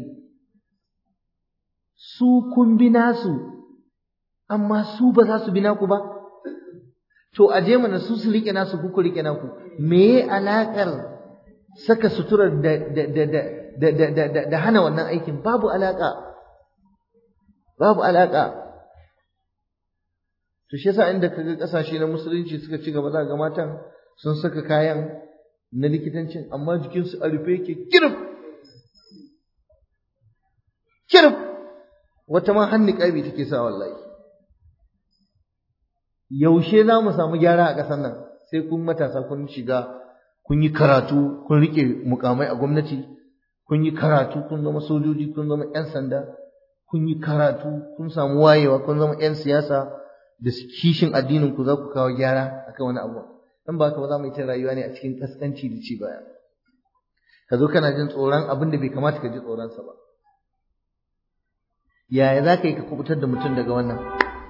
Su kun bi nasu, amma su ba za su bi naku ba. To a je mana su su rike nasu, ku rike naku. Me alakar saka suturar da hana wannan aikin? Babu alaka. Babu alaka. To shi yasa inda kaga kasashe na musulunci suka ci gaba, za ga matan sun saka kayan na likitancin amma jikinsu a rufe yake kirif, wata ma hannu ƙabi take sa wallahi. Yaushe za mu samu gyara a ƙasar nan? Sai kun matasa kun shiga, kun yi karatu, kun riƙe mukamai a gwamnati, kun yi karatu, kun zama sojoji, kun zama 'yan sanda, kun yi karatu, kun samu wayewa, kun zama 'yan siyasa da kishin addinin ku, za ku kawo gyara akan wani abu. Dan ba ka ba za mu yi ta rayuwa ne a cikin kaskanci da ci baya. Ka zo kana jin tsoron abin da bai kamata ka ji tsoronsa ba. Yaya za ka yi ka kubutar da mutum daga wannan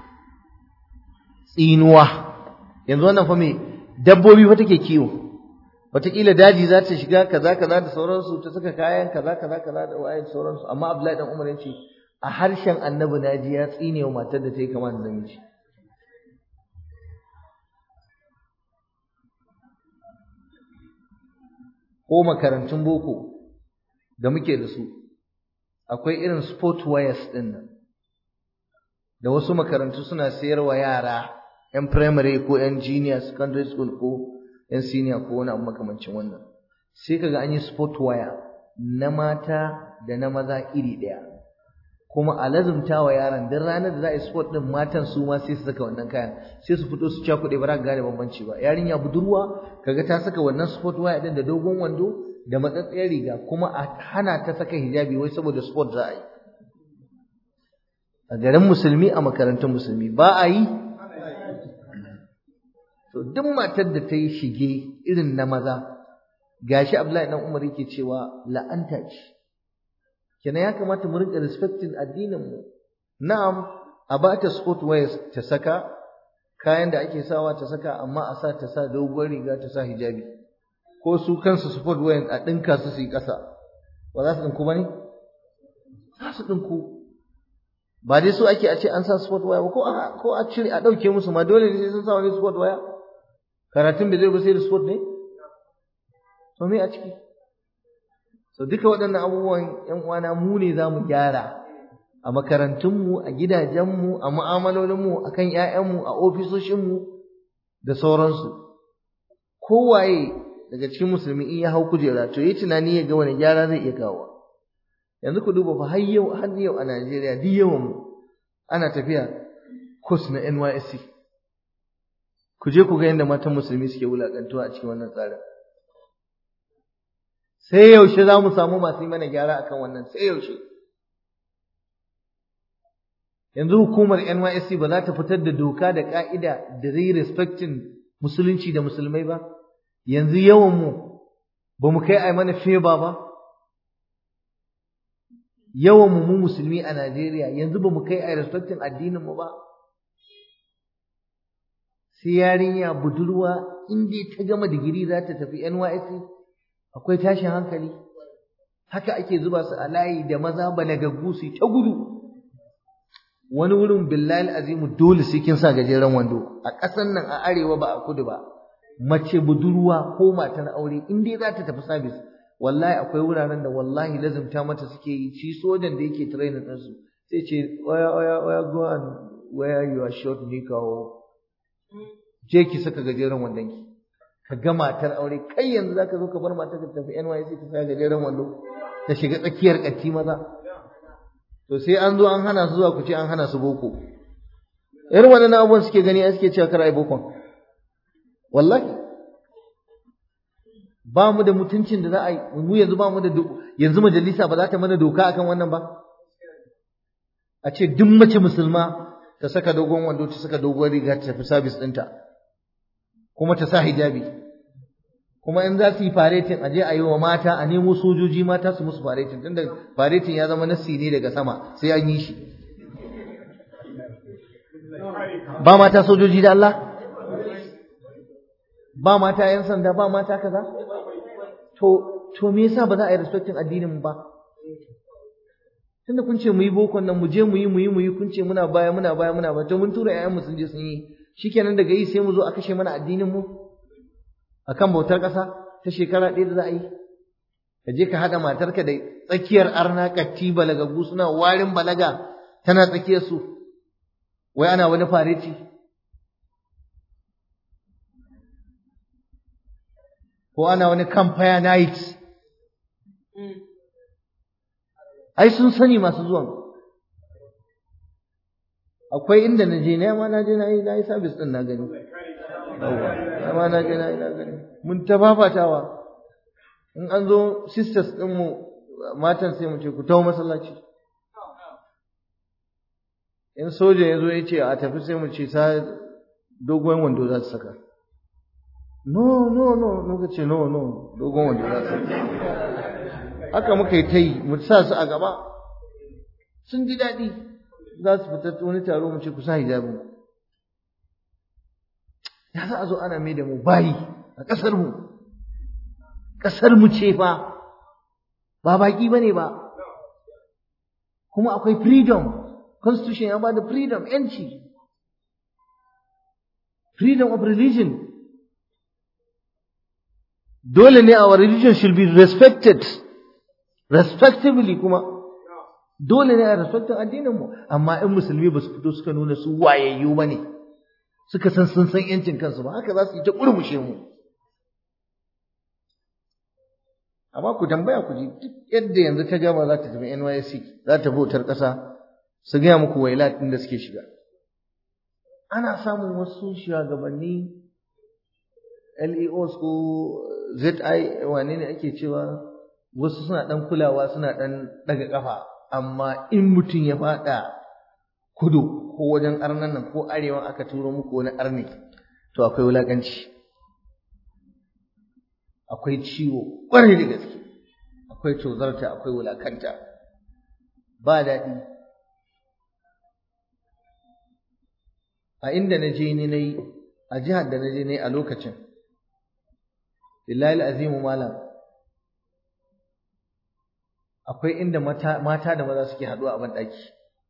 tsinuwa? Yanzu wannan fa me dabbobi fa take kiwo, wataƙila daji za ta shiga kaza da sauransu, ta saka kayan kaza da waye da sauransu, amma Abdullahi dan Umar ya ce a harshen annabi naji ya tsine wa matar da ta yi kama da namiji. Ko makarantun boko da muke da su, akwai irin sport wears din nan, da wasu makarantu suna sayarwa yara yan primary ko yan junior secondary school ko yan senior ko wani abu makamancin wannan, sai kaga an yi sport wire na mata da na maza iri ɗaya, kuma a lazumta wa yaran duk ranar da za a yi sport din matan su ma sai su saka wannan kayan, sai su fito su cakuɗe ba za ka gane bambanci ba. Yarinya budurwa kaga ta saka wannan sport wire din da dogon wando da matsatsiyar riga, kuma a hana ta saka hijabi wai saboda sport za a yi. A garin musulmi, a makarantun musulmi ba a yi. To duk matar da ta yi shige irin na maza, gashi Abdullahi dan Umar yake cewa la'anta ce. Kenan ya kamata mu rinka respecting addinin mu. Na'am, a ba ta sport wear ta saka, kayan da ake sawa ta saka, amma a sa ta sa doguwar riga ta sa hijabi. Ko su kansu sport wear a dinka su yi ƙasa. Ba za su dinku bane? Za su dinku. Ba dai so ake a ce an sa sport wear ba, ko a cire a dauke musu ma dole ne sai sun sa wani sport wear. Karatun bai zai ba sai da sport ne? To me a ciki? So duka waɗannan abubuwan ƴan uwana mu ne za mu gyara a makarantunmu, a gidajenmu, a mu'amalolinmu, a kan ƴaƴanmu, a ofisoshinmu da sauransu. Kowaye daga cikin musulmi in ya hau kujera to yi tunani ya ga wani gyara zai iya kawo. Yanzu ku duba fa har yau a Najeriya duk yawan mu ana tafiya course na NYSC. Ku je ku ga yadda matan musulmi suke wulakantuwa a cikin wannan tsarin. Sai yaushe za mu samu masu yi mana gyara akan wannan, sai yaushe. Yanzu hukumar NYSC ba za ta fitar da doka da ka'ida da zai respecting musulunci da musulmai ba. Yanzu yawan mu ba mu kai ai mana feba ba. Yawan mu musulmi a Najeriya yanzu ba mu kai ai respecting addinin mu ba. Sai yarinya budurwa in dai ta gama digiri za ta tafi NYSC, akwai tashin hankali. Haka ake zuba su a layi da maza balagaggu su ta gudu. Wani wurin billahi azimu dole sai kin sa gajeren wando. A ƙasan nan a arewa ba a kudu ba, mace budurwa ko matar aure in dai za ta tafi sabis, wallahi akwai wuraren da wallahi lazumta mata suke yi. Shi sojan da yake training ɗinsu sai ce oya go and wear your short knicker, je ki saka gajeren wandon ki. Ka ga matar aure, kai yanzu zaka zo ka bar matar ka tafi NYC ta sa gajeren wando ta shiga tsakiyar katti maza. To sai an zo an hana su zuwa, ku ce an hana su boko. Irin wannan abubuwan suke gani ai suke cewa kar ai bokon. Wallahi ba mu da mutuncin da za a yi, mu yanzu ba mu da yanzu majalisa ba za ta mana doka akan wannan ba. A ce duk mace musulma ta saka dogon wando, ta saka doguwar riga, ta tafi sabis ɗinta, kuma ta sa hijabi. Kuma in za su yi faretin aje a yi wa mata, a nemo sojoji mata su musu faretin, tunda faretin ya zama nassi ne daga sama sai an yi shi. Ba mata sojoji da Allah? Ba mata yan sanda, ba mata kaza? To me yasa ba za a yi respectin addinin mu ba? Tunda kun ce mu yi bokon nan, mu je mu yi, kun ce muna baya, to mun tura ƴaƴan mu sun je sun yi. Shikenan daga yi sai mu zo a kashe mana addinin mu akan bautar ƙasa ta shekara ɗaya da za a yi. Ka je ka haɗa matarka da tsakiyar arna katti balagagu suna warin balaga, tana tsakiyar su, wai ana wani fareti. Ko ana wani campfire night. Ai sun sani masu zuwan. Akwai inda na je na yi service din na gani. Amma na gani. Mun ta fafatawa. In an zo sisters din mu matan sai mu ce ku tawo masallaci. In soja ya zo ya ce a tafi sai mu ce sa dogon wando za su saka. No, muka ce no, dogon wando za su saka. Haka muka yi ta yi, mu sa su a gaba. Sun ji daɗi. Za su fita wani taro mu ce ku sa hijabi. Ya za a zo ana mai da mu bayi a ƙasar mu. Ƙasar mu ce fa, ba baki bane ba. Kuma akwai freedom. Constitution ya ba da freedom, yanci. Freedom of religion. Dole ne our religion should be respected. Respectively kuma. dole ne a respectin addinin mu, amma in musulmi ba su fito suka nuna su wayayyu bane suka san sun san yancin kansu ba, haka za su yi ta kurmushe mu. Amma ku tambaya ku ji duk yadda yanzu ta gama za ta tafi NYSC, za ta bautar ƙasa, su gaya muku wailat ɗin da suke shiga. Ana samun wasu shugabanni LEOs ko ZI wane ne ake cewa, wasu suna ɗan kulawa suna ɗan ɗaga ƙafa, amma in mutum ya faɗa kudu ko wajen arnan nan ko arewa aka turo muku wani arni, to akwai wulaƙanci, akwai ciwo ƙwarai da gaske, akwai tozarta, akwai wulaƙanta, ba daɗi. A inda na je ni na yi, a jihar da na je na yi a lokacin, lillahi azimu malam, akwai inda mata da maza suke haɗuwa a banɗaki,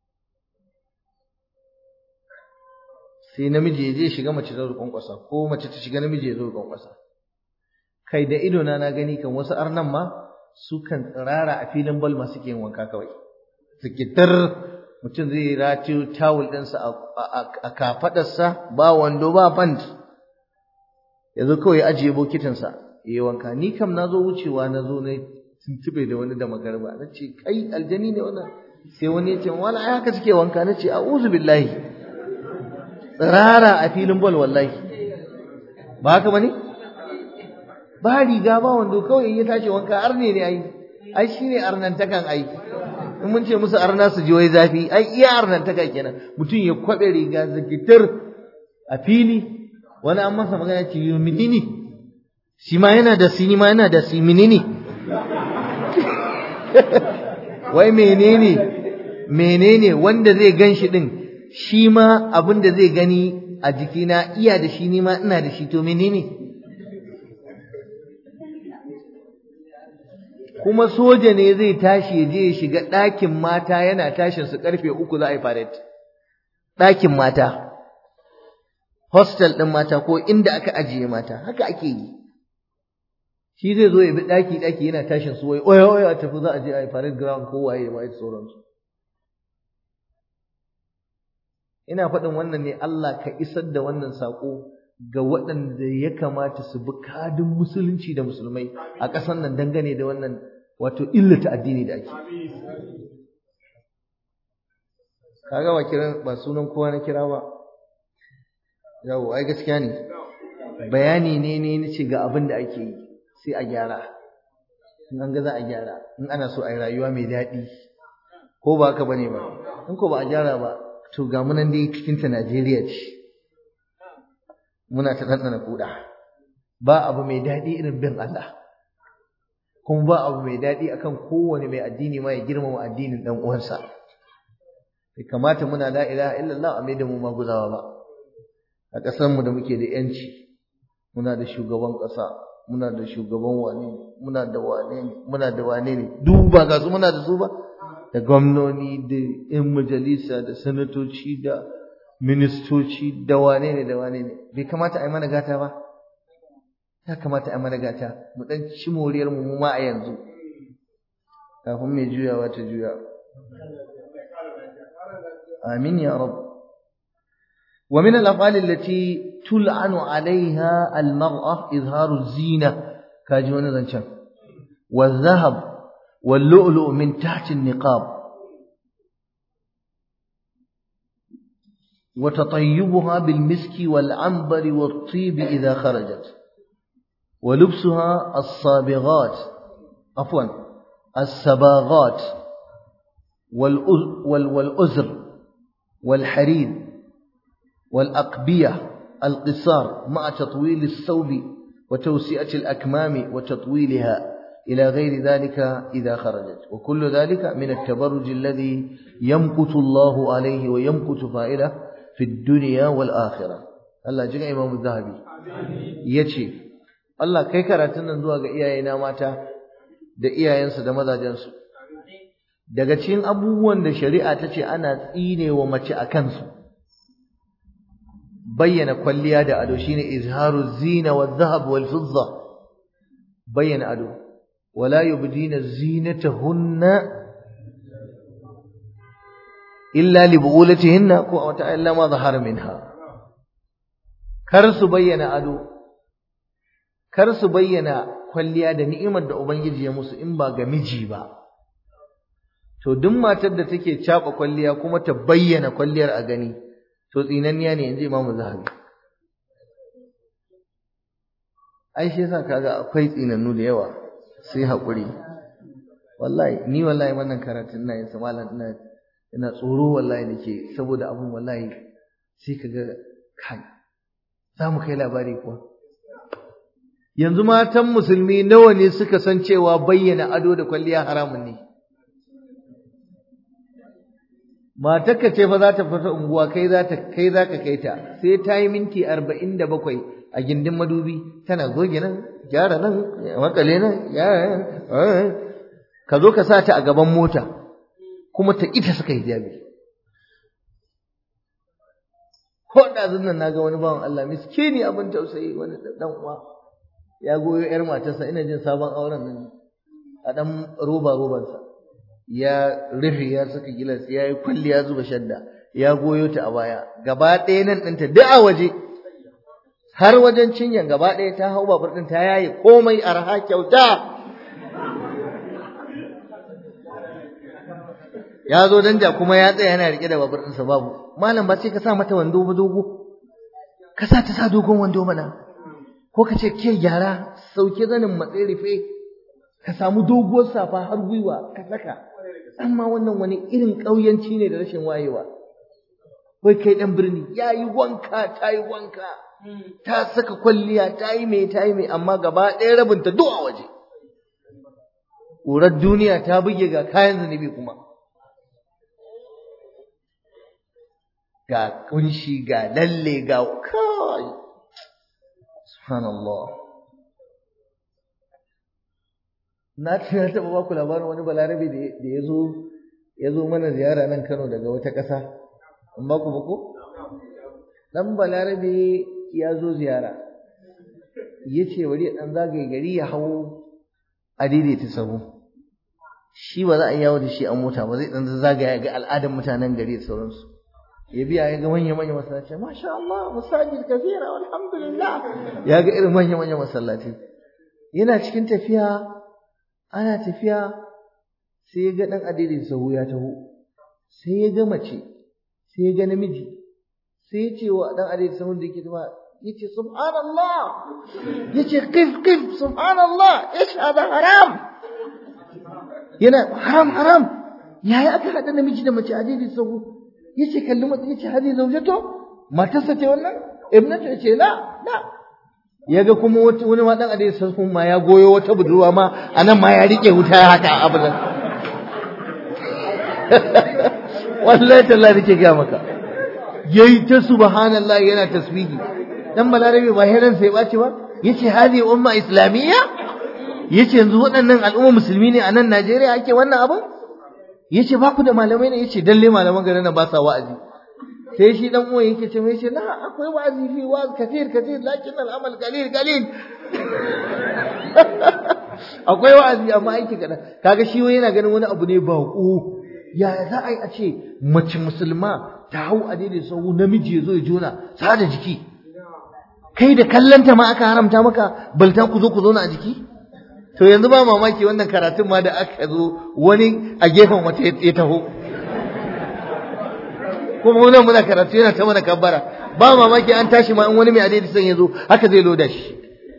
sai namiji ya je shiga mace ta roƙon ƙwasa, ko mace ta shiga namiji ya zo roƙon ƙwasa. Kai da idona na gani kan wasu arnan ma su kan tsirara a filin bal ma suke yin wanka kawai, zikitar mutum zai ratiyo tawul ɗinsa a kafaɗarsa, ba wando ba pant, ya zo kawai ajiye bokitinsa ya yi wanka. Ni kam na zo wucewa, na zo na tuntube da wani da magarba, na ce kai aljani ne wannan, sai wani ya ce wala ai haka suke wanka, na ce a'udhu billahi, tsirara a filin bal wallahi, ba haka bane? Ba riga ba wando, kawai in ya tashi wanka arne ne ai shine arnantakan ai. In mun ce musu arna su ji wai zafi, ai iya arnantaka kenan. Mutum ya kwabe riga zakitar a fili, wani an masa magana ce yi menene, shi ma yana da si, ni ma yana da si, menene wai menene wanda zai gan shi din, shi ma abin da zai gani a jikina iya da shi, ni ma ina da shi, to menene? Kuma soja ne zai tashi ya je ya shiga ɗakin mata, yana tashin su karfe 3 za a yi parade. Ɗakin mata, hostel ɗin mata ko inda aka ajiye mata, haka ake yi. Shi zai zo ya bi ɗaki yana tashin su, wai oya a tafi za a je a yi parade ground ko waye ma ya sauransu. Ina faɗin wannan ne Allah ka isar da wannan saƙo ga waɗanda ya kamata su bi kadin musulunci da musulmai a ƙasar nan dangane da wannan wato illata addini da ake. Kaga ba sunan kowa na kira ba. Yawo ai gaskiya ne. Bayani ne na ce ga abin da ake yi, sai a gyara. In an ga za a gyara, in ana so a yi rayuwa mai daɗi. Ko ba haka bane ba. In ko ba a gyara ba, to ga mu nan dai cikin ta Najeriya ce. Muna ta ɗanɗana kuɗa. Ba abu mai daɗi irin bin Allah, kuma ba abu mai daɗi akan kowane mai addini ma ya girmama addinin ɗan uwansa. Bai kamata muna la ilaha illallah a maida mu maguzawa ba. A ƙasar mu da muke da yanci, muna da shugaban ƙasa, muna da shugaban wane ne, muna da wane ne, duk ba ga su muna da su ba, da gwamnoni, da 'yan majalisa, da sanatoci, da ministoci, da wane ne. Bai kamata a yi mana gata ba? Ya kamata a yi mana gata, mu ɗan ci moriyar mu ma a yanzu, kafin mai juyawa ta juya. Amin ya Rabb. Wa min al-af'al allati tul'anu 'alayha al-mar'a izharu az-zina, kaji wani zancen, wal-dhahab wal-lu'lu' min tahti an-niqab, وتطيبها بالمسك والعنبر والطيب إذا خرجت، ولبسها الصباغات والأزر والحرير والأقبية القصار مع تطويل الثوب وتوسئة الأكمام وتطويلها إلى غير ذلك إذا خرجت، وكل ذلك من التبرج الذي يمقت الله عليه ويمقت فاعله في الدنيا والآخرة. Allah ji ga Imam Zahabi yace Allah kai karatun nan zuwa ga iyayena mata da iyayensu da mazajensu. Daga cikin abubuwan da shari'a ta ce ana tsinewa mace a kansu, bayyana kwalliya da ado shine izharu zina wa dhahab wal fidda, bayyana ado. Wala yubdina zinatahunna illa li bu'ulatihinna ko wata illa ma zahara minha. Kar su bayyana ado, kar su bayyana kwalliya da ni'imar da Ubangiji ya musu in ba ga miji ba. To duk matar da take caba kwalliya kuma ta bayyana kwalliyar a gani, to tsinanniya ne yanzu Imam Zahabi. Ai shi yasa kaga akwai tsinannu da yawa, sai haƙuri. Wallahi ni wallahi wannan karatun ina yin sa malam ina tsoro wallahi nake, saboda abun wallahi sai kaga kai za mu kai labari kuwa. Yanzu matan musulmi nawa ne suka san cewa bayyana ado da kwalliya haramun ne? Matarka ce fa za ta fita unguwa kai za ka kai ta, sai ta yi minti 47 a gindin madubi tana goge nan, gyara nan, makale nan, ka zo ka sa ta a gaban mota kuma ta ita suka hijabi. Ko ɗazun nan naga wani bawan Allah miskini abin tausayi, wani dan uwa ya goyo yar matarsa, ina jin sabon auren nan a dan robansa ya rufe ya saka gilas ya yi kulli ya zuba shadda ya goyo ta a baya, gaba ɗaya nan ɗinta duk a waje har wajen cinyan gaba ɗaya ta hau babur ɗin ta yaye komai arha kyauta. Ya zo danja kuma ya tsaya yana rike da babur ɗinsa babu. Malam ba sai ka sa mata wando ba dogo, ka sa ta sa dogon wando mana, ko ka ce ke gyara sauke zanin matsayi rufe, ka samu doguwar safa har gwiwa ka saka. Amma wannan wani irin ƙauyanci ne da rashin wayewa. Wai kai ɗan birni ya yi wanka ta yi wanka, ta saka kwalliya ta yi mai amma gaba ɗaya rabinta duk a waje. Ƙurar duniya ta buge ga kayan zunubi kuma. Ga kunshi ga lalle ga kai subhanallah. Na taɓa ba ku labarin wani balarabe da ya zo mana ziyara nan Kano daga wata ƙasa. In ba ku ba ko? Dan balarabe ya zo ziyara, ya ce bari ya ɗan zagaye gari ya hau a daidaita sahu. Shi ba za a yi yawo da shi a mota ba, zai ɗan zagaya ga al'adar mutanen gari da sauransu. Ya biya ya ga manya-manya masallaci, masha Allah, masajid kafira, alhamdulillah. Ya ga irin manya-manya masallaci. Yana cikin tafiya, ana tafiya, sai ya ga ɗan adidin sahu ya taho, sai ya ga mace, sai ya ga namiji, sai ya ce wa ɗan adidin sahu da yake tafiya, ya ce, subhanallah, ya ce, kif, subhanallah, ish hada haram. Yana haram, yaya aka haɗa namiji da mace adidin sahu? Yace kalli mata yace hadi zawjato, matarsa ce wannan? Ibnatu yace la. Yaga kuma wani ma dan adai sai ma ya goyo wata budurwa ma anan ma ya rike wuta haka abudan. Wallahi tallahi nake ga maka. Yayi ta subhanallahi yana tasbihi. Dan balarabe ba heran sai bace ba? Yace hadi umma islamiyya? Yace yanzu waɗannan al'umma musulmi ne a nan Najeriya ake wannan abin? Yace ba ku da malamai ne? Yace dalle malaman garin nan ba sa wa'azi. Sai shi dan uwan yake ce mai yace la akwai wa'azi fi wa'az katir lakin al'amal qalil. Akwai wa'azi amma aiki kadan. Kaga shi wai yana ganin wani abu ne baƙo. Ya za a yi a ce mace musulma ta hau a daidai sahu namiji ya zo ya jona sa da jiki. Kai da kallanta ma aka haramta maka balta ku zo ku zauna a jiki? To yanzu ba mamaki wannan karatun ma da aka zo wani a gefen wata ya taho. Kuma wannan muna karatu yana ta mana kabbara. Ba mamaki an tashi ma in wani mai adadi san ya zo haka zai loda shi.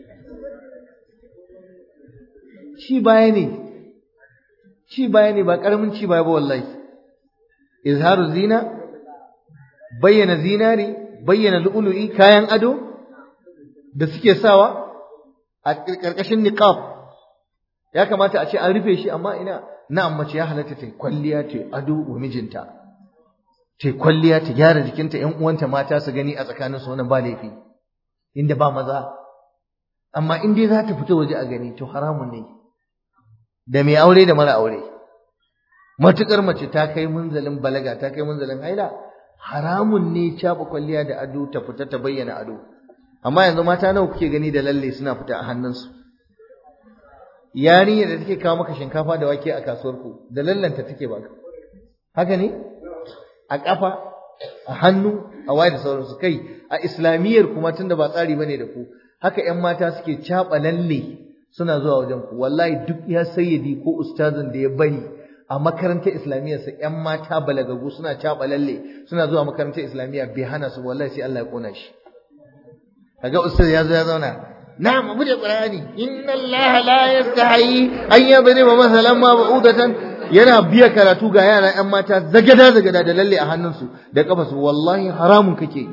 Ci baya ne ba karamin ci baya ba wallahi. Izharu zina, bayyana zinari, bayyana lu'ulu'i, kayan ado da suke sawa a ƙarƙashin niqab. Ya kamata a ce an rufe shi amma ina na'am mace ya halatta ta kwalliya ta ado wa mijinta, ta kwalliya ta gyara jikinta, ƴan uwanta mata su gani a tsakanin su, wannan ba laifi inda ba maza. Amma in dai za ta fita waje a gani to haramun ne, da mai aure da mara aure. Matukar mace ta kai munzalin balaga, ta kai munzalin haila, haramun ne caba kwalliya da ado ta fita ta bayyana ado. Amma yanzu mata nawa kuke gani da lalle suna fita a hannunsu? Yarinya da take kawo maka shinkafa da wake a kasuwar ku da lallanta take baka, haka ne? a kafa a hannu a waye da sauransu. Kai a islamiyyar kuma tunda ba tsari bane da ku, haka ƴan mata suke caɓa lalle suna zuwa wajen ku. Wallahi duk ya sayyidi ko ustazin da ya bari a makarantar islamiyyarsa ƴan mata balagagu suna caɓa lalle suna zuwa makarantar islamiyya bai hana su, wallahi sai Allah ya kona shi. Kaga ustaz ya zo ya zauna, na'am abu da Qur'ani, inna Allah la yastahi an yadriba masalan ma ba'udatan, yana biya karatu ga yara ƴan mata zagada da lalle a hannunsu da kafasu. Wallahi haramun kake.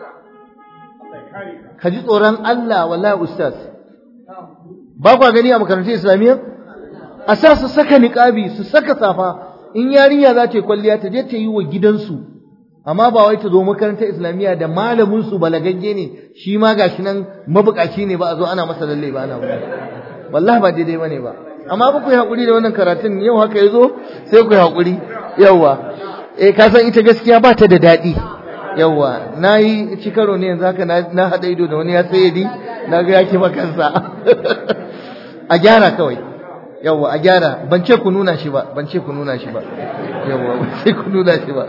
Ka ji tsoron Allah wallahi ustaz. Ba kwa gani a makarantun islamiyya a sa su saka niqabi, su saka safa. In yarinya za ta yi kwalliya ta je ta yi wa gidansu, amma ba wai ta zo makarantar islamiyya da malamin su balagagge ne shi ma gashi nan mabukaci ne ba a zo ana masa lalle ba ana wallahi ba daidai bane ba. Amma ba ku yi hakuri da wannan karatun yau haka yazo sai ku yi hakuri. Yawwa ka san ita gaskiya ba ta da daɗi. Yawwa nayi ci karo ne yanzu haka na hada ido da wani ya sayyadi na ga yake makansa. A gyara kawai. Yawwa a gyara, ban ce ku nuna shi ba. Yawwa ban ce ku nuna shi ba.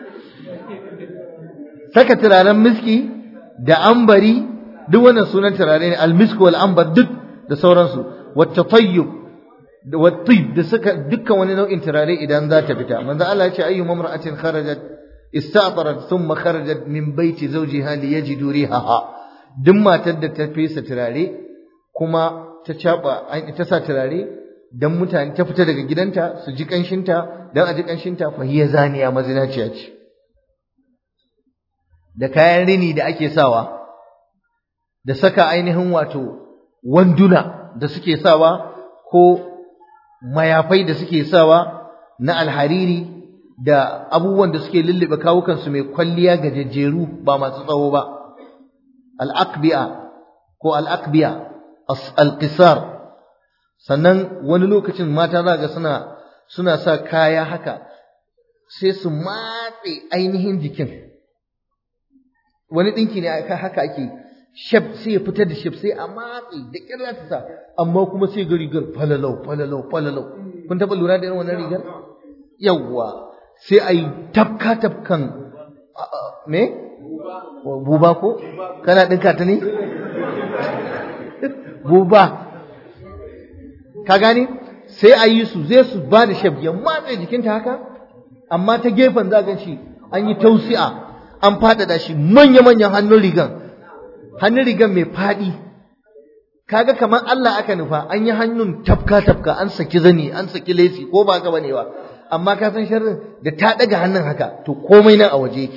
Saka turaren miski da ambari duk wannan sunan turare ne, almisku wal ambar duk da sauransu, wata tayyub da wattib da suka dukkan wani nau'in turare idan za ta fita. Manzo Allah ya ce ayyu mamra'atin kharajat ista'tarat thumma kharajat min baiti zawjiha liyajidu rihaha, duk matar da ta fesa turare kuma ta sa turare dan mutane, ta fita daga gidanta su ji kanshinta, dan a ji kanshinta, fa hiya zaniya, mazinaciya ce. Da kayan rini da ake sawa, da saka ainihin wato wanduna da suke sawa ko mayafai da suke sawa na alhariri da abubuwan da suke lullube kawukansu mai kwalliya gajejjeru ba masu tsawo ba, al-aqbiya ko al-aqbiya al-qisar. Sannan wani lokacin mata za ga suna sa kaya haka sai su matse ainihin jikin. Wani dinki ne haka ake shef, sai ya fitar da shef sai a matse da kirra ta sa, amma kuma sai ga rigar falalau. Kun taɓa lura da irin wannan rigar? Yawwa sai a yi tafkan me? Buba ko? Kana ɗinka ta ne? Buba. Ka gani? Sai a yi su zai su ba da shef ya matse jikinta haka, amma ta gefen za gan shi an yi tausi'a, an faɗaɗa shi manya-manyan hannun rigan mai faɗi. Kaga kamar Allah aka nufa, an yi hannun tafka an saki zani, an saki lesi, ko ba ka bane ba. Amma ka san sharrin da ta daga hannun haka to komai nan a waje yake.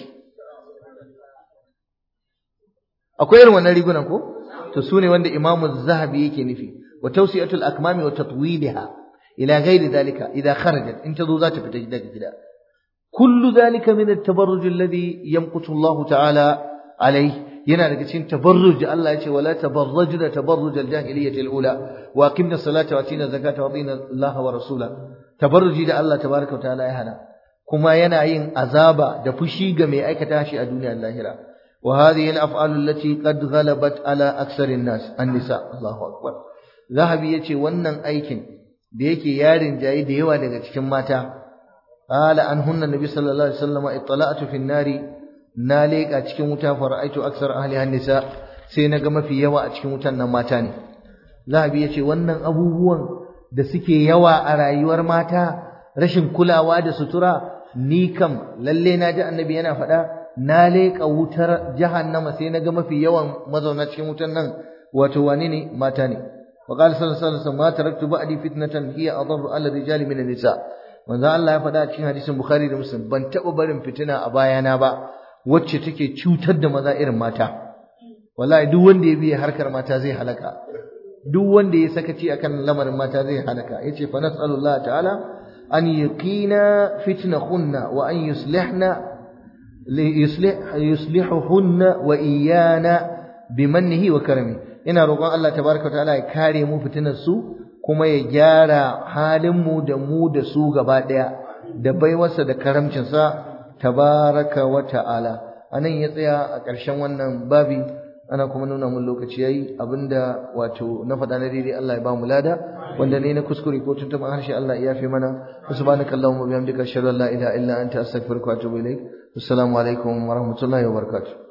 Akwai irin wannan rigunan ko? To su ne wanda Imam Zahabi yake nufi. Wa tawsi'atul akmami wa tatwiliha ila ghairi dhalika idha kharajat, in tazo za ta fita daga gida. Kullu dhalika min at-tabarruj alladhi yamqutu Allah ta'ala alayhi, yana daga cikin tabarruj. Allah ya ce wala tabarrajna tabarruj al-jahiliyyah al-ula wa aqimna salata wa atina zakata wa atina Allah wa rasula. Tabarruji da Allah tabaraka wa ta'ala ya hana, kuma yana yin azaba da fushi ga mai aikata shi a duniyar lahira. Wa hadhihi al-af'al allati qad ghalabat ala aktsar an-nas an-nisa. Allahu akbar. Zahabi yace wannan aikin da yake yarin jayi da yawa daga cikin mata, qala anhunna nabi sallallahu alaihi wasallam ittala'tu fi an-nari, na leka cikin wuta fa ra'aytu aksar ahliha an-nisa, sai naga mafi yawa a cikin wutan nan mata ne. Zahabi yace wannan abubuwan da suke yawa a rayuwar mata, rashin kulawa da sutura, ni kam lalle na ji annabi yana faɗa, na leka wutar jahannama sai naga mafi yawan mazauna cikin wutan nan wato wane ne? Mata ne. wa qala sallallahu alaihi wasallam ma taraktu ba'di fitnatan hiya adarru ala rijali min an-nisa. Manzo Allah ya faɗa cikin hadisin Bukhari da Muslim, ban taɓa barin fitina a bayana ba wacce take cutar da maza irin mata. Wallahi duk wanda ya biye harkar mata zai halaka, duk wanda ya sakaci akan lamarin mata zai halaka. Yace fa nas'alullah ta'ala an yuqina fitnahunna wa an yuslihuhunna wa iyana bimannihi wa karami. Ina roƙon Allah tabaraka ta'ala ya kare mu fitinar su, kuma ya gyara halin mu da su gaba daya da baiwarsa da karamcinsa tabaraka wa ta'ala. Anan ya tsaya a ƙarshen wannan babi. Ana kuma nuna mun lokaci yayi, abinda wato na faɗa na daidai Allah ya ba mu lada, wanda ne na kuskure ko tuntuɓin harshe Allah ya yafe mana. Subhanakallahumma wa bihamdika ashhadu an la ilaha illa anta astaghfiruka wa atubu ilaik. assalamu alaikum wa rahmatullahi wa barakatuh.